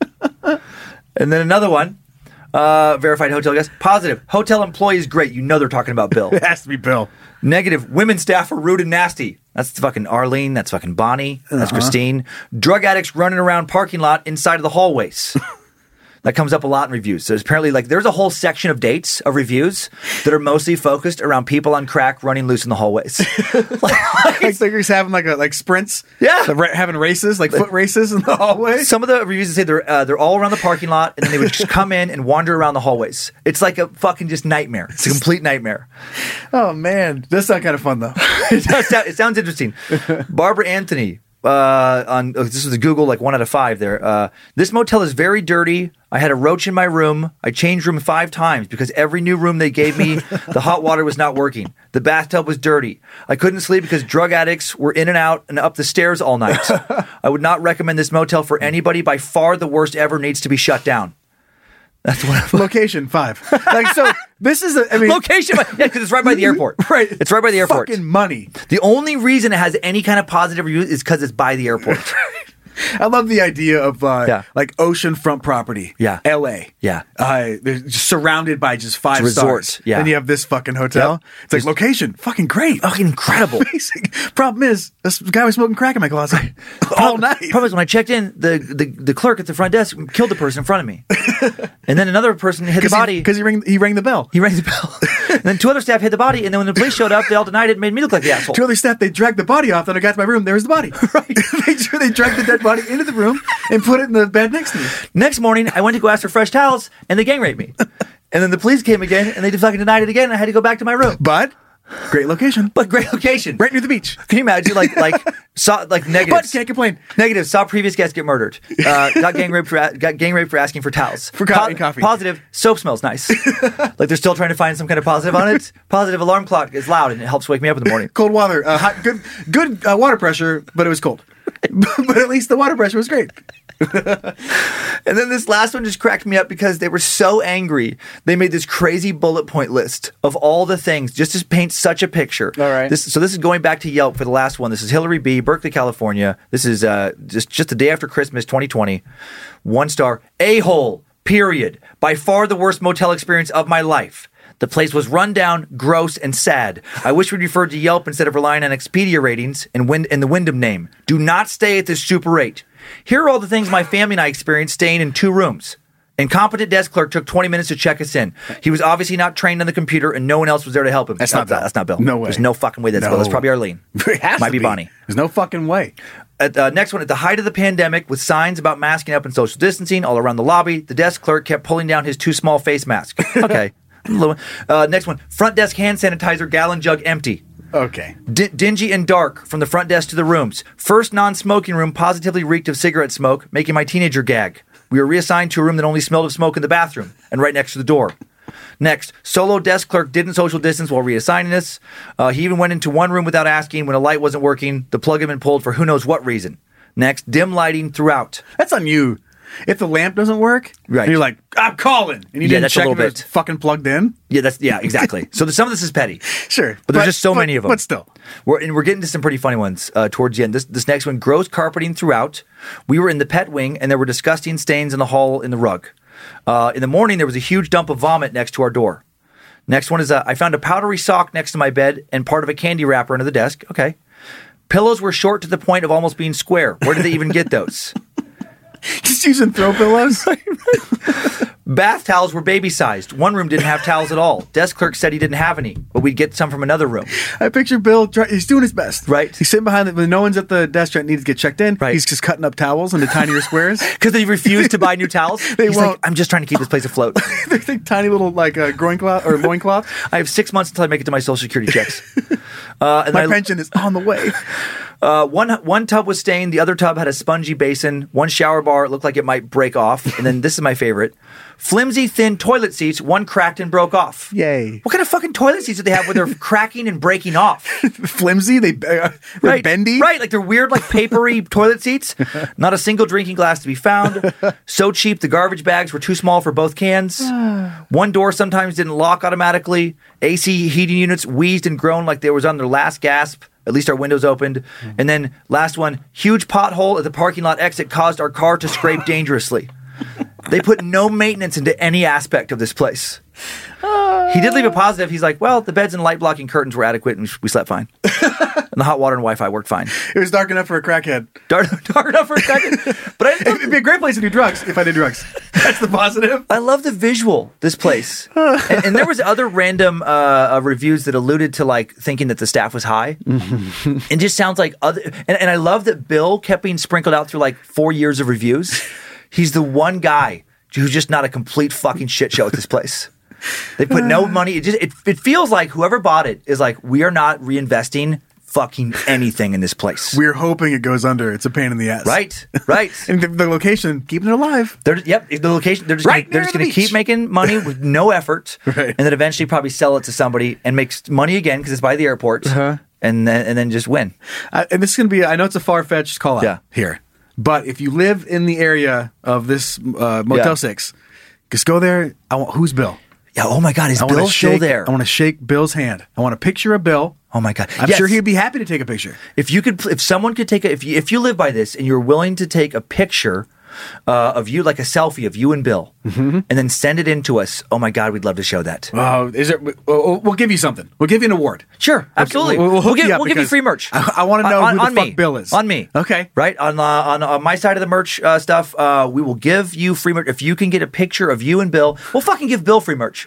And then another one. Verified hotel guest. Positive, hotel employee is great. You know they're talking about Bill. It has to be Bill. Negative, women staff are rude and nasty. That's fucking Arlene. That's fucking Bonnie. That's Christine. Drug addicts running around parking lot inside of the hallways. That comes up a lot in reviews. So apparently, like, there's a whole section of dates of reviews that are mostly focused around people on crack running loose in the hallways. like they're just having like sprints. Yeah, having races, like foot races in the hallway. Some of the reviews say they're all around the parking lot, and then they would just come in and wander around the hallways. It's like a fucking just nightmare. It's a complete nightmare. Oh man, this sounds kind of fun though. It sounds interesting. Barbara Anthony. This was a Google, like 1 out of 5 there. This motel is very dirty. I had a roach in my room. I changed room 5 times because every new room they gave me, the hot water was not working. The bathtub was dirty. I couldn't sleep because drug addicts were in and out and up the stairs all night. I would not recommend this motel for anybody. By far the worst ever, needs to be shut down. That's what location 5. Like, so this is location. Yeah, because it's right by the airport. Right. It's right by the airport. Fucking money. The only reson it has any kind of positive review is because it's by the airport. I love the idea of like oceanfront property. Yeah. LA. Yeah. They're just surrounded by just 5 resorts. stars. Yeah. Then you have this fucking hotel. Yep. It's like location. Fucking great. Fucking incredible. Amazing. Problem is, this guy was smoking crack in my closet all night. Problem is, when I checked in, the clerk at the front desk killed the person in front of me. And then another person hit the body. Because he rang the bell. He rang the bell. And then 2 other staff hit the body. And then when the police showed up, they all denied it and made me look like the asshole. 2 other staff, they dragged the body off. Then I got to my room. There was the body. Right. They dragged the dead body into the room and put it in the bed next to me. Next morning, I went to go ask for fresh towels, and they gang raped me. And then the police came again, and they just fucking denied it again, and I had to go back to my room. But great location. Right near the beach. Can you imagine, like negatives? But can't complain. Negative. Saw previous guest get murdered. Got gang raped for asking for towels. For coffee. Positive. Soap smells nice. Like they're still trying to find some kind of positive on it. Positive. Alarm clock is loud and it helps wake me up in the morning. Cold water. Hot. Good water pressure, but it was cold. But at least the water pressure was great. And then this last one just cracked me up because they were so angry. They made this crazy bullet point list of all the things just to paint such a picture. All right. This is going back to Yelp for the last one. This is Hillary B., Berkeley, California. This is just the day after Christmas, 2020. 1 star. A-hole, period. By far the worst motel experience of my life. The place was run down, gross, and sad. I wish we'd referred to Yelp instead of relying on Expedia ratings and the Wyndham name. Do not stay at this Super 8. Here are all the things my family and I experienced staying in 2 rooms. Incompetent desk clerk took 20 minutes to check us in. He was obviously not trained on the computer, and no one else was there to help him. That's not Bill. No way. There's no fucking way that's Bill. That's probably Arlene. Might be Bonnie. There's no fucking way. Next one, at the height of the pandemic, with signs about masking up and social distancing all around the lobby, the desk clerk kept pulling down his too small face mask. Okay. Next one, front desk hand sanitizer gallon jug empty. Okay. Dingy and dark from the front desk to the rooms. First non-smoking room positively reeked of cigarette smoke, making my teenager gag. We were reassigned to a room that only smelled of smoke in the bathroom and right next to the door. Next, solo desk clerk didn't social distance while reassigning us. He even went into one room without asking when a light wasn't working. The plug had been pulled for who knows what reason. Next, dim lighting throughout. That's on you. If the lamp doesn't work, right, and you're like, I'm calling, and you didn't check if it's fucking plugged in. Yeah, exactly. So some of this is petty. Sure. But there's just so many of them. But still. We're getting to some pretty funny ones towards the end. This next one, gross carpeting throughout. We were in the pet wing, and there were disgusting stains in the hall in the rug. In the morning, there was a huge dump of vomit next to our door. Next one is, I found a powdery sock next to my bed and part of a candy wrapper under the desk. Okay. Pillows were short to the point of almost being square. Where did they even get those? Just using throw pillows? Bath towels were baby-sized. One room didn't have towels at all. Desk clerk said he didn't have any, but we'd get some from another room. I picture Bill, he's doing his best. Right. He's sitting behind when no one's at the desk trying to get checked in. Right. He's just cutting up towels into tinier squares. Because they refuse to buy new towels. He's like, I'm just trying to keep this place afloat. They're like tiny little groin cloth or loincloth. I have 6 months until I make it to my Social Security checks. And my pension is on the way. One tub was stained. The other tub had a spongy basin. One shower bar looked like it might break off. And then this is my favorite. Flimsy, thin toilet seats. One cracked and broke off. Yay. What kind of fucking toilet seats do they have where they're cracking and breaking off? Flimsy? They're bendy? Right, like they're weird, like papery toilet seats. Not a single drinking glass to be found. So cheap, the garbage bags were too small for both cans. One door sometimes didn't lock automatically. AC heating units wheezed and groaned like they was on their last gasp. At least our windows opened. And then last one, huge pothole at the parking lot exit caused our car to scrape dangerously. They put no maintenance into any aspect of this place. He did leave a positive. He's like, well, the beds and light blocking curtains were adequate and we slept fine. And the hot water and Wi-Fi worked fine. It was dark enough for a crackhead. Dark enough for a crackhead. But it'd be a great place to do drugs if I did drugs. That's the positive. I love the visual, this place. And there was other random reviews that alluded to like thinking that the staff was high. It just sounds like other. And I love that Bill kept being sprinkled out through like 4 years of reviews. He's the one guy who's just not a complete fucking shit show at this place. They put no money. It feels like whoever bought it is like, we are not reinvesting fucking anything in this place. We're hoping it goes under. It's a pain in the ass. Right. And the location, keeping it alive. The location, they're just going to keep making money with no effort. Right. And then eventually probably sell it to somebody and make money again because it's by the airport. And then just win. And this is going to be, I know it's a far-fetched call out here. But if you live in the area of this Motel 6, just go there. Who's Bill? Yeah. Oh my God, is Bill still there? I want to shake Bill's hand. I want a picture of Bill. Oh my God, I'm sure he'd be happy to take a picture. If someone could take if you live by this and you're willing to take a picture of you, like a selfie of you and Bill, and then send it in to us. Oh my God, we'd love to show that. We'll give you something. We'll give you an award. Sure, absolutely. We'll give you free merch. I want to know who the fuck Bill is. On me. Okay. Right? On my side of the merch stuff, we will give you free merch. If you can get a picture of you and Bill, we'll fucking give Bill free merch.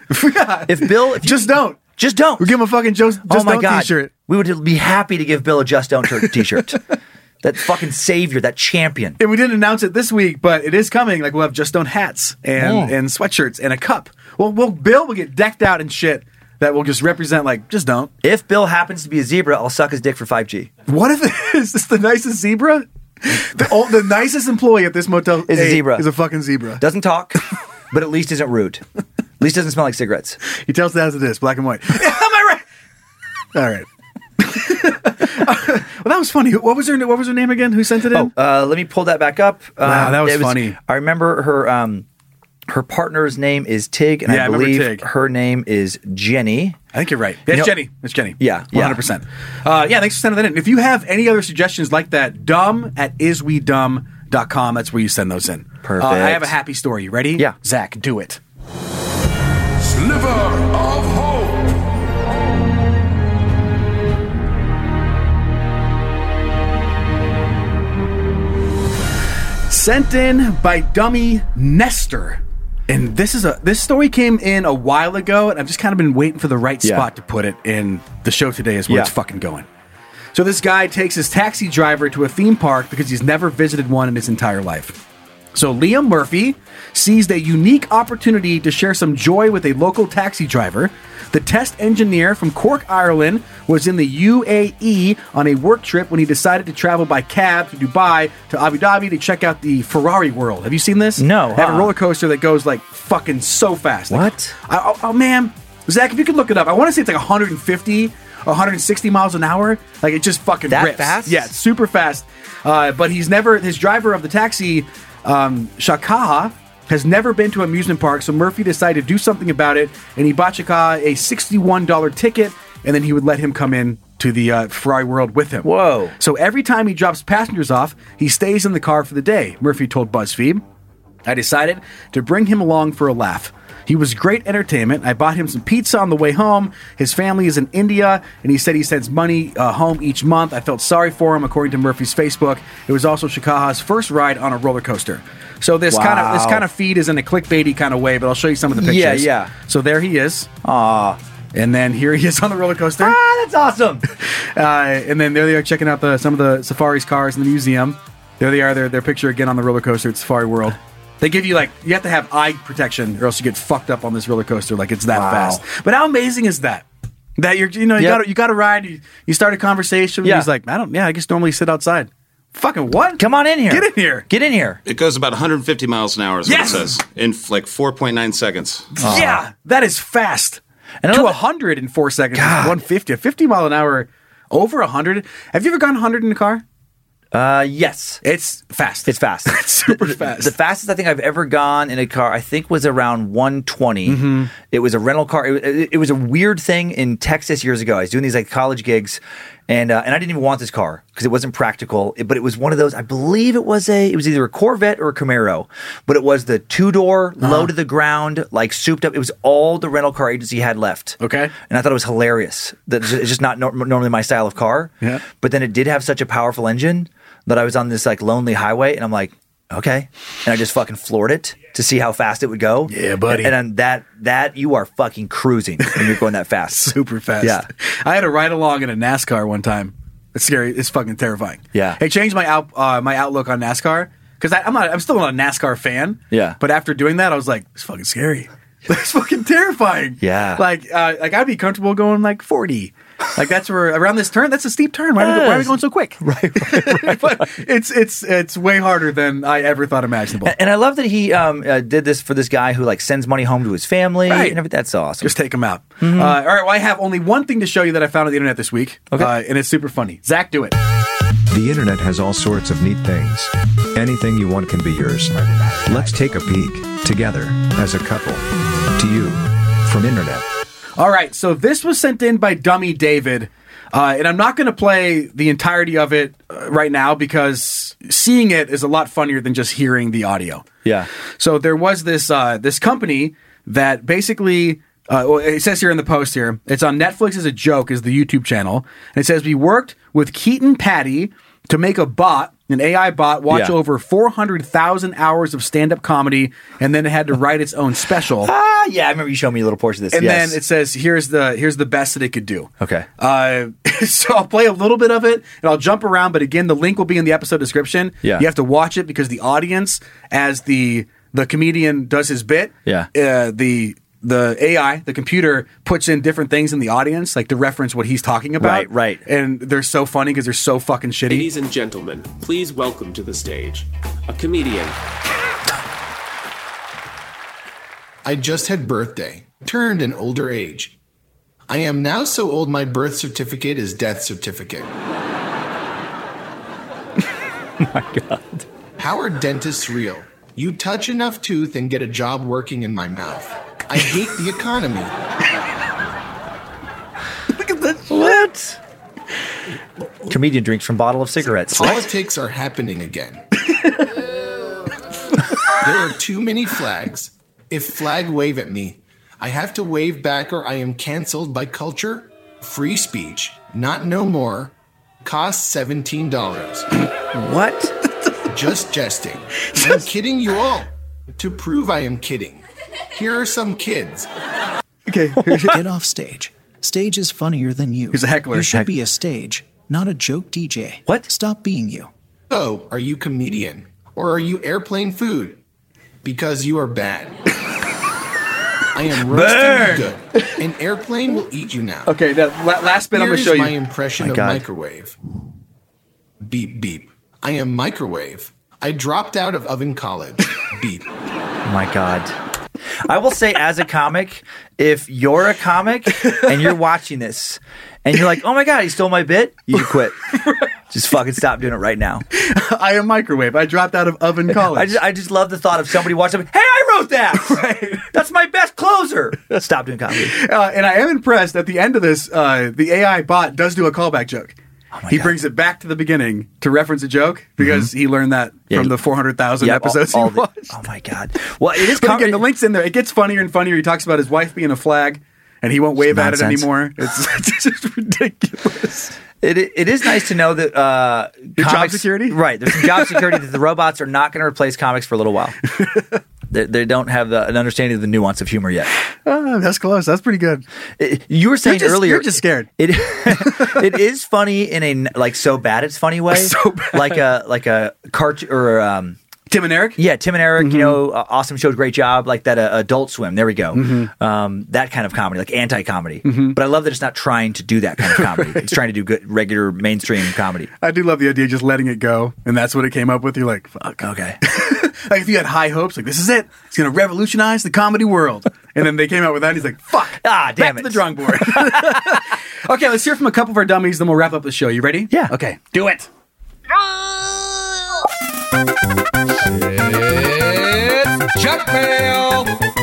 Just don't. We'll give him a fucking Just Don't t-shirt. We would be happy to give Bill a Just Don't t-shirt. That fucking savior, that champion. And we didn't announce it this week, but it is coming. Like, we'll have Just Don't hats and sweatshirts and a cup. Well, Bill will get decked out and shit that will just represent, like, Just Don't. If Bill happens to be a zebra, I'll suck his dick for 5G. What if is this the nicest zebra? The nicest employee at this motel is a zebra. Is a fucking zebra. Doesn't talk, but at least isn't rude. At least doesn't smell like cigarettes. He tells it as it is, black and white. Am I right? All right. Well, that was funny. What was her name again? Who sent it in? Let me pull that back up. Wow, that was funny. I remember her partner's name is Tig, and I believe her name is Jenny. I think you're right. Yeah, it's Jenny. Yeah, 100%. Thanks for sending that in. If you have any other suggestions like that, dumb@iswedumb.com. That's where you send those in. Perfect. I have a happy story. You ready? Yeah. Zach, do it. Sliver of hope. Sent in by Dummy Nestor. And this story came in a while ago, and I've just kind of been waiting for the right spot to put it in the show today is where it's fucking going. So this guy takes his taxi driver to a theme park because he's never visited one in his entire life. So Liam Murphy seized a unique opportunity to share some joy with a local taxi driver. The test engineer from Cork, Ireland, was in the UAE on a work trip when he decided to travel by cab to Dubai to Abu Dhabi to check out the Ferrari World. Have you seen this? No. They have a roller coaster that goes like fucking so fast. What? Oh man. Zach, if you could look it up, I want to say it's like 150 or 160 miles an hour. Like it just fucking that rips. Fast? Yeah, it's super fast. But his driver of the taxi, Shakaha, has never been to an amusement park, so Murphy decided to do something about it, and he bought Shakaha a $61 ticket, and then he would let him come in to the Ferrari World with him. Whoa. So every time he drops passengers off, he stays in the car for the day, Murphy told BuzzFeed. I decided to bring him along for a laugh. He was great entertainment. I bought him some pizza on the way home. His family is in India, and he said he sends money home each month. I felt sorry for him, according to Murphy's Facebook. It was also Shakaha's first ride on a roller coaster. So this kind of feed is in a clickbaity kind of way, but I'll show you some of the pictures. Yeah. So there he is. Aw. And then here he is on the roller coaster. That's awesome. And then there they are checking out some of the Safari's cars in the museum. There they are, their picture again on the roller coaster at Safari World. They give you you have to have eye protection or else you get fucked up on this roller coaster. Like it's that fast. But how amazing is that? That you got to ride. You start a conversation. Yeah. He's like, I just normally sit outside. Fucking what? Come on in here. Get in here. Get in here. It goes about 150 miles an hour is what it says. In like 4.9 seconds. Yeah, that is fast. And to 100 in 4 seconds. 150. A 50 mile an hour over 100. Have you ever gone 100 in a car? Yes. It's fast. It's fast. It's super fast. The fastest I think I've ever gone in a car, I think, was around 120. Mm-hmm. It was a rental car. It was a weird thing in Texas years ago. I was doing these like college gigs, and I didn't even want this car because it wasn't practical. But it was one of those. I believe it was either a Corvette or a Camaro, but it was the 2-door, low to the ground, like souped up. It was all the rental car agency had left. Okay, and I thought it was hilarious. It's just not normally my style of car. Yeah, but then it did have such a powerful engine that I was on this like lonely highway, and I'm like, okay, and I just fucking floored it to see how fast it would go. Yeah, buddy. And that you are fucking cruising when you're going that fast, super fast. Yeah, I had a ride along in a NASCAR one time. It's scary. It's fucking terrifying. Yeah, it changed my outlook on NASCAR because I'm still not a NASCAR fan. Yeah, but after doing that, I was like, it's fucking scary. It's fucking terrifying. Yeah, like I'd be comfortable going like 40. Like that's where around this turn, that's a steep turn. Why are we going so quick? Right. But it's way harder than I ever thought imaginable. And I love that he did this for this guy who like sends money home to his family. Right. And everything. That's awesome. Just take him out. Mm-hmm. All right. Well, I have only one thing to show you that I found on the internet this week. Okay. And it's super funny. Zach, do it. The internet has all sorts of neat things. Anything you want can be yours. Let's take a peek together as a couple. To you from internet. All right, so this was sent in by Dummy David, and I'm not going to play the entirety of it right now because seeing it is a lot funnier than just hearing the audio. Yeah. So there was this company that basically, it says here in the post here, it's on Netflix as a joke is the YouTube channel, and it says, we worked with Keaton Patty to make a bot, an AI bot, watch over 400,000 hours of stand-up comedy, and then it had to write its own special. Yeah, I remember you showed me a little portion of this. And then it says, here's the best that it could do. Okay. So I'll play a little bit of it, and I'll jump around, but again, the link will be in the episode description. Yeah. You have to watch it because the audience, as the comedian does his bit, the AI, the computer, puts in different things in the audience, like to reference what he's talking about. Right. And they're so funny because they're so fucking shitty. Ladies and gentlemen, please welcome to the stage a comedian. I just had birthday, turned an older age. I am now so old my birth certificate is death certificate. My God. How are dentists real? You touch enough tooth and get a job working in my mouth. I hate the economy. Look at that shit. Comedian drinks from bottle of cigarettes. Politics are happening again. There are too many flags. If flag wave at me, I have to wave back or I am canceled by culture. Free speech, not no more. Costs $17. What? Just jesting. I'm kidding you all. To prove I am kidding. Here are some kids. Okay. Get off stage. Stage is funnier than you. He's a heckler. You should be a stage, not a joke DJ. What? Stop being you. Oh, are you comedian? Or are you airplane food? Because you are bad. I am roasting you good. An airplane will eat you now. Okay, that last bit I'm going to show you. Here's my impression of microwave. Beep, beep. I am microwave. I dropped out of oven college. Beep. Oh my God. I will say, as a comic, if you're a comic and you're watching this and you're like, oh my God, he stole my bit, you should quit. Just fucking stop doing it right now. I am microwave. I dropped out of oven college. I just love the thought of somebody watching. Hey, I wrote that. Right. That's my best closer. Stop doing comedy. And I am impressed. At the end of this, the AI bot does do a callback joke. He brings it back to the beginning to reference a joke because he learned that from the 400,000 episodes he watched. Oh my God. Well, it is. But again, the link's in there. It gets funnier and funnier. He talks about his wife being a flag, and he won't wave at it anymore. It's just ridiculous. It is nice to know that job security, right? There's some job security that the robots are not going to replace comics for a little while. They don't have an understanding of the nuance of humor yet. That's close. That's pretty good. You were saying earlier, you're just scared. It is funny in a like so bad it's funny way, so bad. like a cartoon or Tim and Eric? Yeah, Tim and Eric, you know, awesome shows, great job. Like that Adult Swim, there we go. That kind of comedy, like anti-comedy. But I love that it's not trying to do that kind of comedy. It's trying to do good, regular, mainstream comedy. I do love the idea of just letting it go, and that's what it came up with. You're like, fuck. Okay. Like if you had high hopes, like this is it. It's going to revolutionize the comedy world. And then they came out with that, and he's like, fuck. Damn Back it. to the drawing board. Okay, let's hear from a couple of our dummies, then we'll wrap up the show. You ready? Yeah. Okay, do it. It's Junk Mail.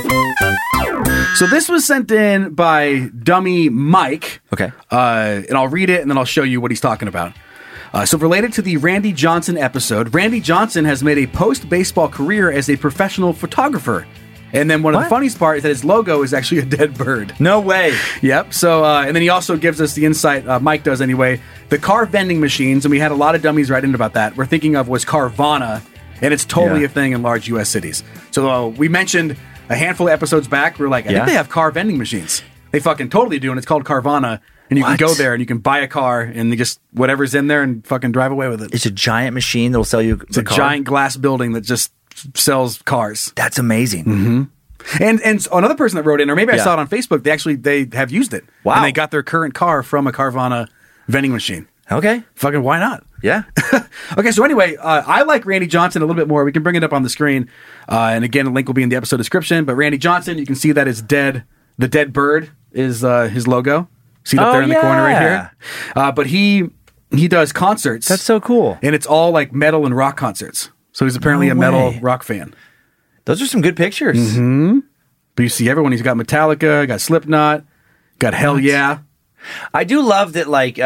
So this was sent in by Dummy Mike. Okay. And I'll read it, and then I'll show you what he's talking about. So related to the Randy Johnson episode, Randy Johnson has made a post-baseball career as a professional photographer. And then one of the funniest part is that his logo is actually a dead bird. No way. Yep. So, and then he also gives us the insight, Mike does anyway, the car vending machines, and we had a lot of dummies write in about that. We're thinking of was Carvana, and it's totally a thing in large U.S. cities. So we mentioned a handful of episodes back, we're like, I think they have car vending machines. They fucking totally do, and it's called Carvana. And you can go there and you can buy a car and you just whatever's in there and fucking drive away with it. It's a giant machine that'll sell you It's a car? giant glass building that just sells cars. That's amazing. And another person that wrote in, or maybe I saw it on Facebook, they have used it. Wow. And they got their current car from a Carvana vending machine. Okay. Fucking why not? Yeah. Okay, so anyway, I like Randy Johnson a little bit more. We can bring it up on the screen. And again, the link will be in the episode description. But Randy Johnson, you can see that is dead. The dead bird is his logo. See it up there in the corner right here? But he does concerts. That's so cool. And it's all like metal and rock concerts. So he's apparently a metal rock fan. Those are some good pictures. But you see everyone. He's got Metallica, got Slipknot, got Hell Yeah. I do love that, like,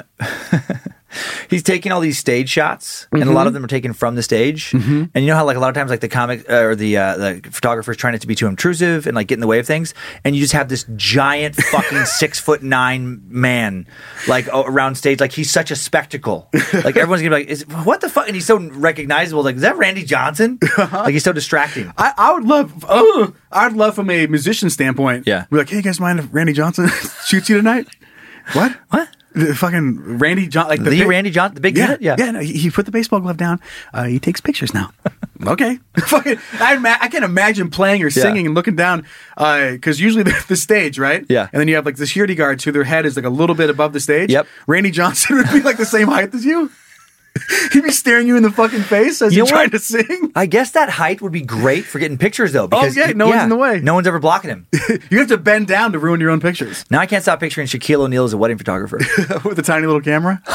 he's taking all these stage shots, and a lot of them are taken from the stage. And you know how, like, a lot of times, like, the comic or the photographer's trying not to be too intrusive and, like, get in the way of things, and you just have this giant fucking 6'9" man, like, around stage. Like, he's such a spectacle. Like, everyone's gonna be like, what the fuck? And he's so recognizable. Like, is that Randy Johnson? Like, he's so distracting. I'd love from a musician standpoint. Yeah. Be like, hey, you guys mind if Randy Johnson shoots you tonight? What? The fucking Randy Johnson, like Randy Johnson, the big unit? Yeah. No, he put the baseball glove down. He takes pictures now. Okay. Fucking, I can't imagine playing or singing and looking down, because usually the stage, right? Yeah. And then you have like the security guards who their head is like a little bit above the stage. Yep. Randy Johnson would be like the same height as you. He'd be staring you in the fucking face as you're trying to sing. I guess that height would be great for getting pictures, though. Because no one's in the way. No one's ever blocking him. You have to bend down to ruin your own pictures. Now I can't stop picturing Shaquille O'Neal as a wedding photographer. With a tiny little camera?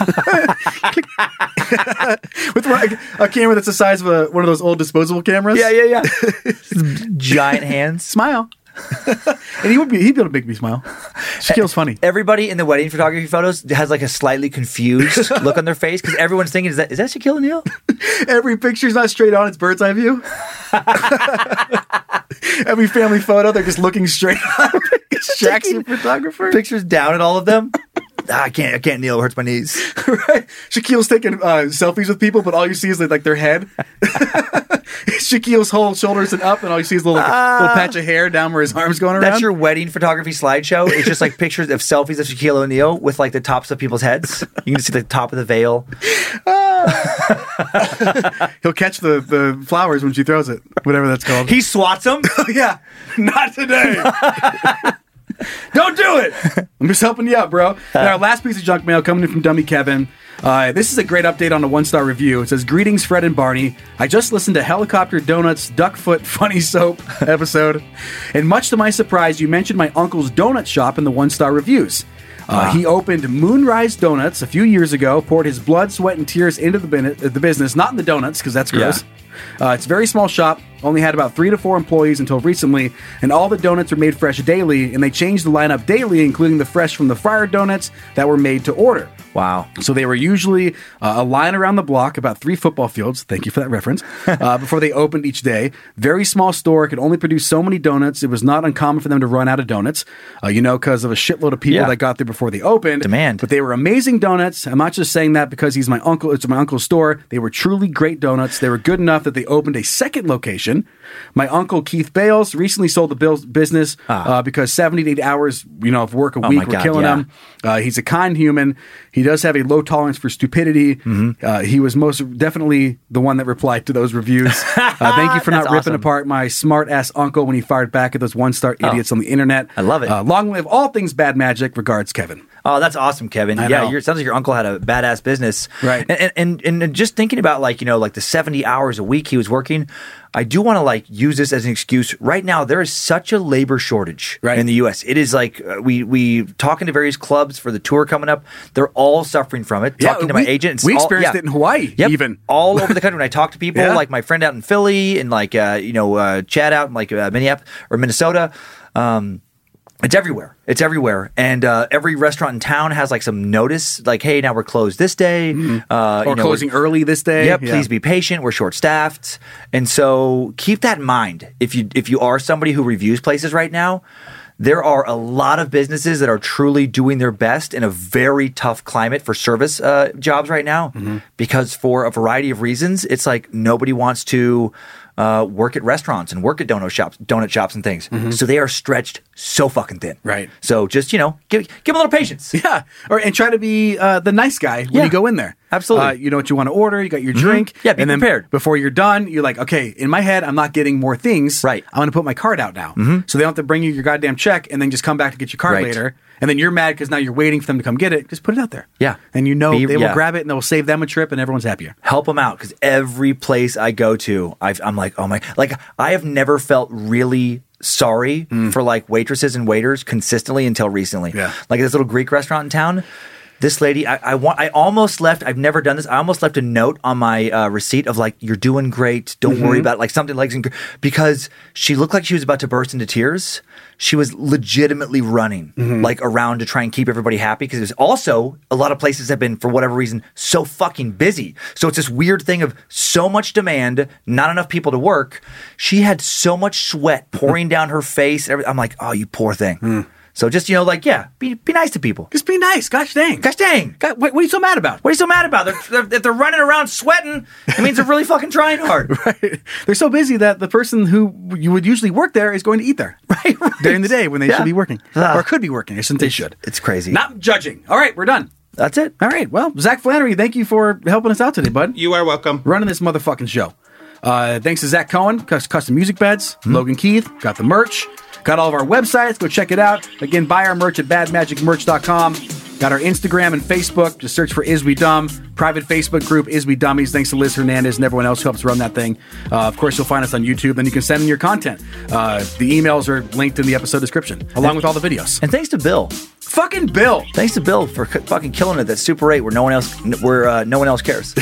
With a camera that's the size of one of those old disposable cameras? Yeah. Giant hands. Smile. And he'd be able to make me smile. Shaquille's funny. Everybody in the wedding photography photos has like a slightly confused look on their face because everyone's thinking, is that Shaquille O'Neal? Every picture's not straight on, it's bird's eye view. Every family photo, they're just looking straight on. Shaq's your photographer. Pictures down at all of them. I can't kneel. It hurts my knees. Right. Shaquille's taking selfies with people, but all you see is like their head. Shaquille's whole shoulders and up, and all you see is a little patch of hair down where his arm's going around. That's your wedding photography slideshow. It's just like pictures of selfies of Shaquille O'Neal with like the tops of people's heads. You can see the top of the veil. He'll catch the flowers when she throws it, whatever that's called. He swats them? Yeah. Not today. Don't do it. I'm just helping you out, bro. Now, our last piece of junk mail coming in from Dummy Kevin. This is a great update on a 1-star review. It says, greetings, Fred and Barney. I just listened to Helicopter Donuts Duckfoot Funny Soap episode. And much to my surprise, you mentioned my uncle's donut shop in the 1-star reviews. He opened Moonrise Donuts a few years ago, poured his blood, sweat, and tears into the business, not in the donuts, because that's gross. It's a very small shop, only had about 3 to 4 employees until recently, and all the donuts are made fresh daily, and they changed the lineup daily, including the fresh from the fryer donuts that were made to order. Wow. So they were usually a line around the block, about 3 football fields, thank you for that reference, before they opened each day. Very small store, could only produce so many donuts. It was not uncommon for them to run out of donuts, because of a shitload of people that got there before they opened. Demand. But they were amazing donuts. I'm not just saying that because he's my uncle. It's my uncle's store. They were truly great donuts. They were good enough enough that they opened a second location. My uncle Keith Bales recently sold the business because 70 to 80 hours, of work a week were killing him. He's a kind human. He does have a low tolerance for stupidity. He was most definitely the one that replied to those reviews. Thank you for not ripping apart my smart ass uncle when he fired back at those 1-star idiots on the internet. I love it. Long live all things bad magic. Regards, Kevin. Oh, that's awesome, Kevin. It sounds like your uncle had a badass business. Right. And just thinking about the 70 hours a week he was working, I do want to use this as an excuse. Right now, there is such a labor shortage in the U.S. It is we talking to various clubs for the tour coming up. They're all suffering from it. Talking to my agent. We experienced it in Hawaii, even. All over the country. When I talk to people, like my friend out in Philly and Chad out in Minneapolis or Minnesota, it's everywhere. It's everywhere. And every restaurant in town has some notice, hey, now we're closed this day. Or closing early this day. Yep, please be patient. We're short-staffed. And so keep that in mind. If you are somebody who reviews places right now, there are a lot of businesses that are truly doing their best in a very tough climate for service jobs right now. Because for a variety of reasons, it's nobody wants to work at restaurants and work at donut shops and things. So they are stretched so fucking thin. Right. So just, give them a little patience. Yeah. And try to be the nice guy when you go in there. Absolutely. You know what you want to order. You got your drink. Yeah, be and then prepared. Before you're done, you're like, okay, in my head, I'm not getting more things. Right. I'm going to put my card out now. So they don't have to bring you your goddamn check and then just come back to get your card later. And then you're mad because now you're waiting for them to come get it. Just put it out there. Yeah. And they will grab it and they'll save them a trip and everyone's happier. Help them out because every place I go to, I'm like, oh my, I have never felt really sorry for waitresses and waiters consistently until recently. Yeah. This little Greek restaurant in town. This lady, I almost left. I've never done this. I almost left a note on my receipt of you're doing great. Don't worry about it. Something because she looked like she was about to burst into tears. She was legitimately running around to try and keep everybody happy because there's also a lot of places have been for whatever reason so fucking busy. So it's this weird thing of so much demand, not enough people to work. She had so much sweat pouring down her face. I'm like, oh, you poor thing. So just, be nice to people. Just be nice. Gosh dang. Gosh dang. God, what are you so mad about? What are you so mad about? If they're running around sweating, it means they're really fucking trying hard. Right. They're so busy that the person who you would usually work there is going to eat there. Right. During the day when they should be working. Or could be working. Or they should. It's crazy. Not judging. All right, we're done. That's it. All right. Well, Zach Flannery, thank you for helping us out today, bud. You are welcome. Running this motherfucking show. Thanks to Zach Cohen, custom music beds. Logan Keith, got the merch. Got all of our websites. Go check it out. Again, buy our merch at badmagicmerch.com. Got our Instagram and Facebook. Just search for Is We Dumb. Private Facebook group, Is We Dummies. Thanks to Liz Hernandez and everyone else who helps run that thing. Of course, you'll find us on YouTube. Then you can send in your content. The emails are linked in the episode description, along with all the videos. And thanks to Bill. Fucking Bill. Thanks to Bill for fucking killing it. That's Super 8 where no one else cares.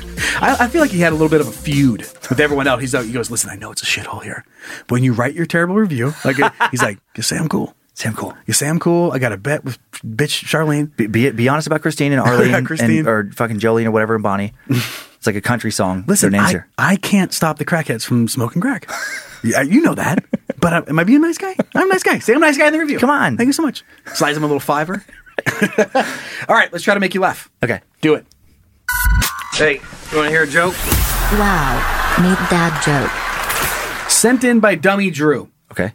I feel like he had a little bit of a feud with everyone else. He goes, listen, I know it's a shithole here, but when you write your terrible review, he's like, just say I'm cool. Say I'm cool. You say I'm cool. I got a bet with bitch Charlene. Be honest about Christine and Arlene Christine. or fucking Jolene or whatever and Bonnie. It's like a country song. Listen, I can't stop the crackheads from smoking crack. You know that. But am I being a nice guy? I'm a nice guy. Say I'm a nice guy in the review. Come on. Thank you so much. Slides him a little $5. All right, let's try to make you laugh. Okay. Do it. Hey, you want to hear a joke? Wow. Need that joke. Sent in by Dummy Drew. Okay.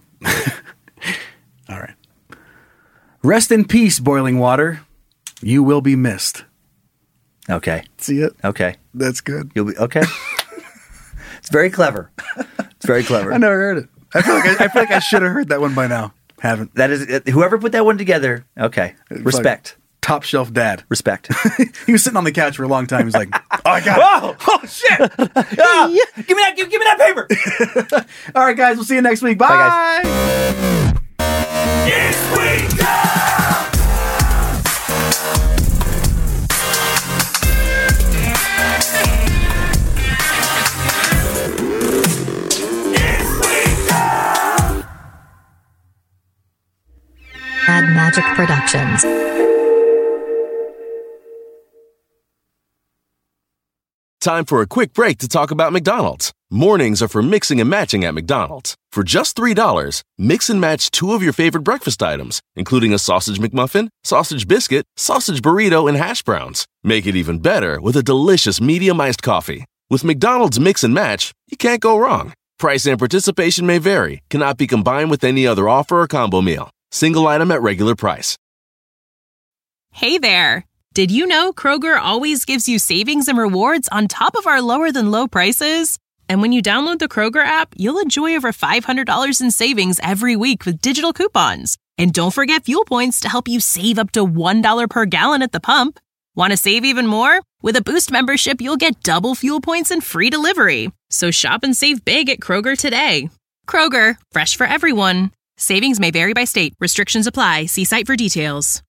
All right. Rest in peace, boiling water. You will be missed. Okay. See it? Okay. That's good. You'll be okay. It's very clever. It's very clever. I never heard it. I feel like I should have heard that one by now. Haven't. That is whoever put that one together. Okay. Respect. Top shelf dad. Respect. He was sitting on the couch for a long time. He's like, oh, I got it. Oh shit. Give me that paper. All right, guys. We'll see you next week. Bye. Bye, guys. It's week time. Bad Magic Productions. Time for a quick break to talk about McDonald's. Mornings are for mixing and matching at McDonald's. For just $3, mix and match 2 of your favorite breakfast items, including a sausage McMuffin, sausage biscuit, sausage burrito, and hash browns. Make it even better with a delicious medium iced coffee. With McDonald's Mix and Match, you can't go wrong. Price and participation may vary. Cannot be combined with any other offer or combo meal. Single item at regular price. Hey there! Did you know Kroger always gives you savings and rewards on top of our lower than low prices? And when you download the Kroger app, you'll enjoy over $500 in savings every week with digital coupons. And don't forget fuel points to help you save up to $1 per gallon at the pump. Want to save even more? With a Boost membership, you'll get double fuel points and free delivery. So shop and save big at Kroger today. Kroger, fresh for everyone. Savings may vary by state. Restrictions apply. See site for details.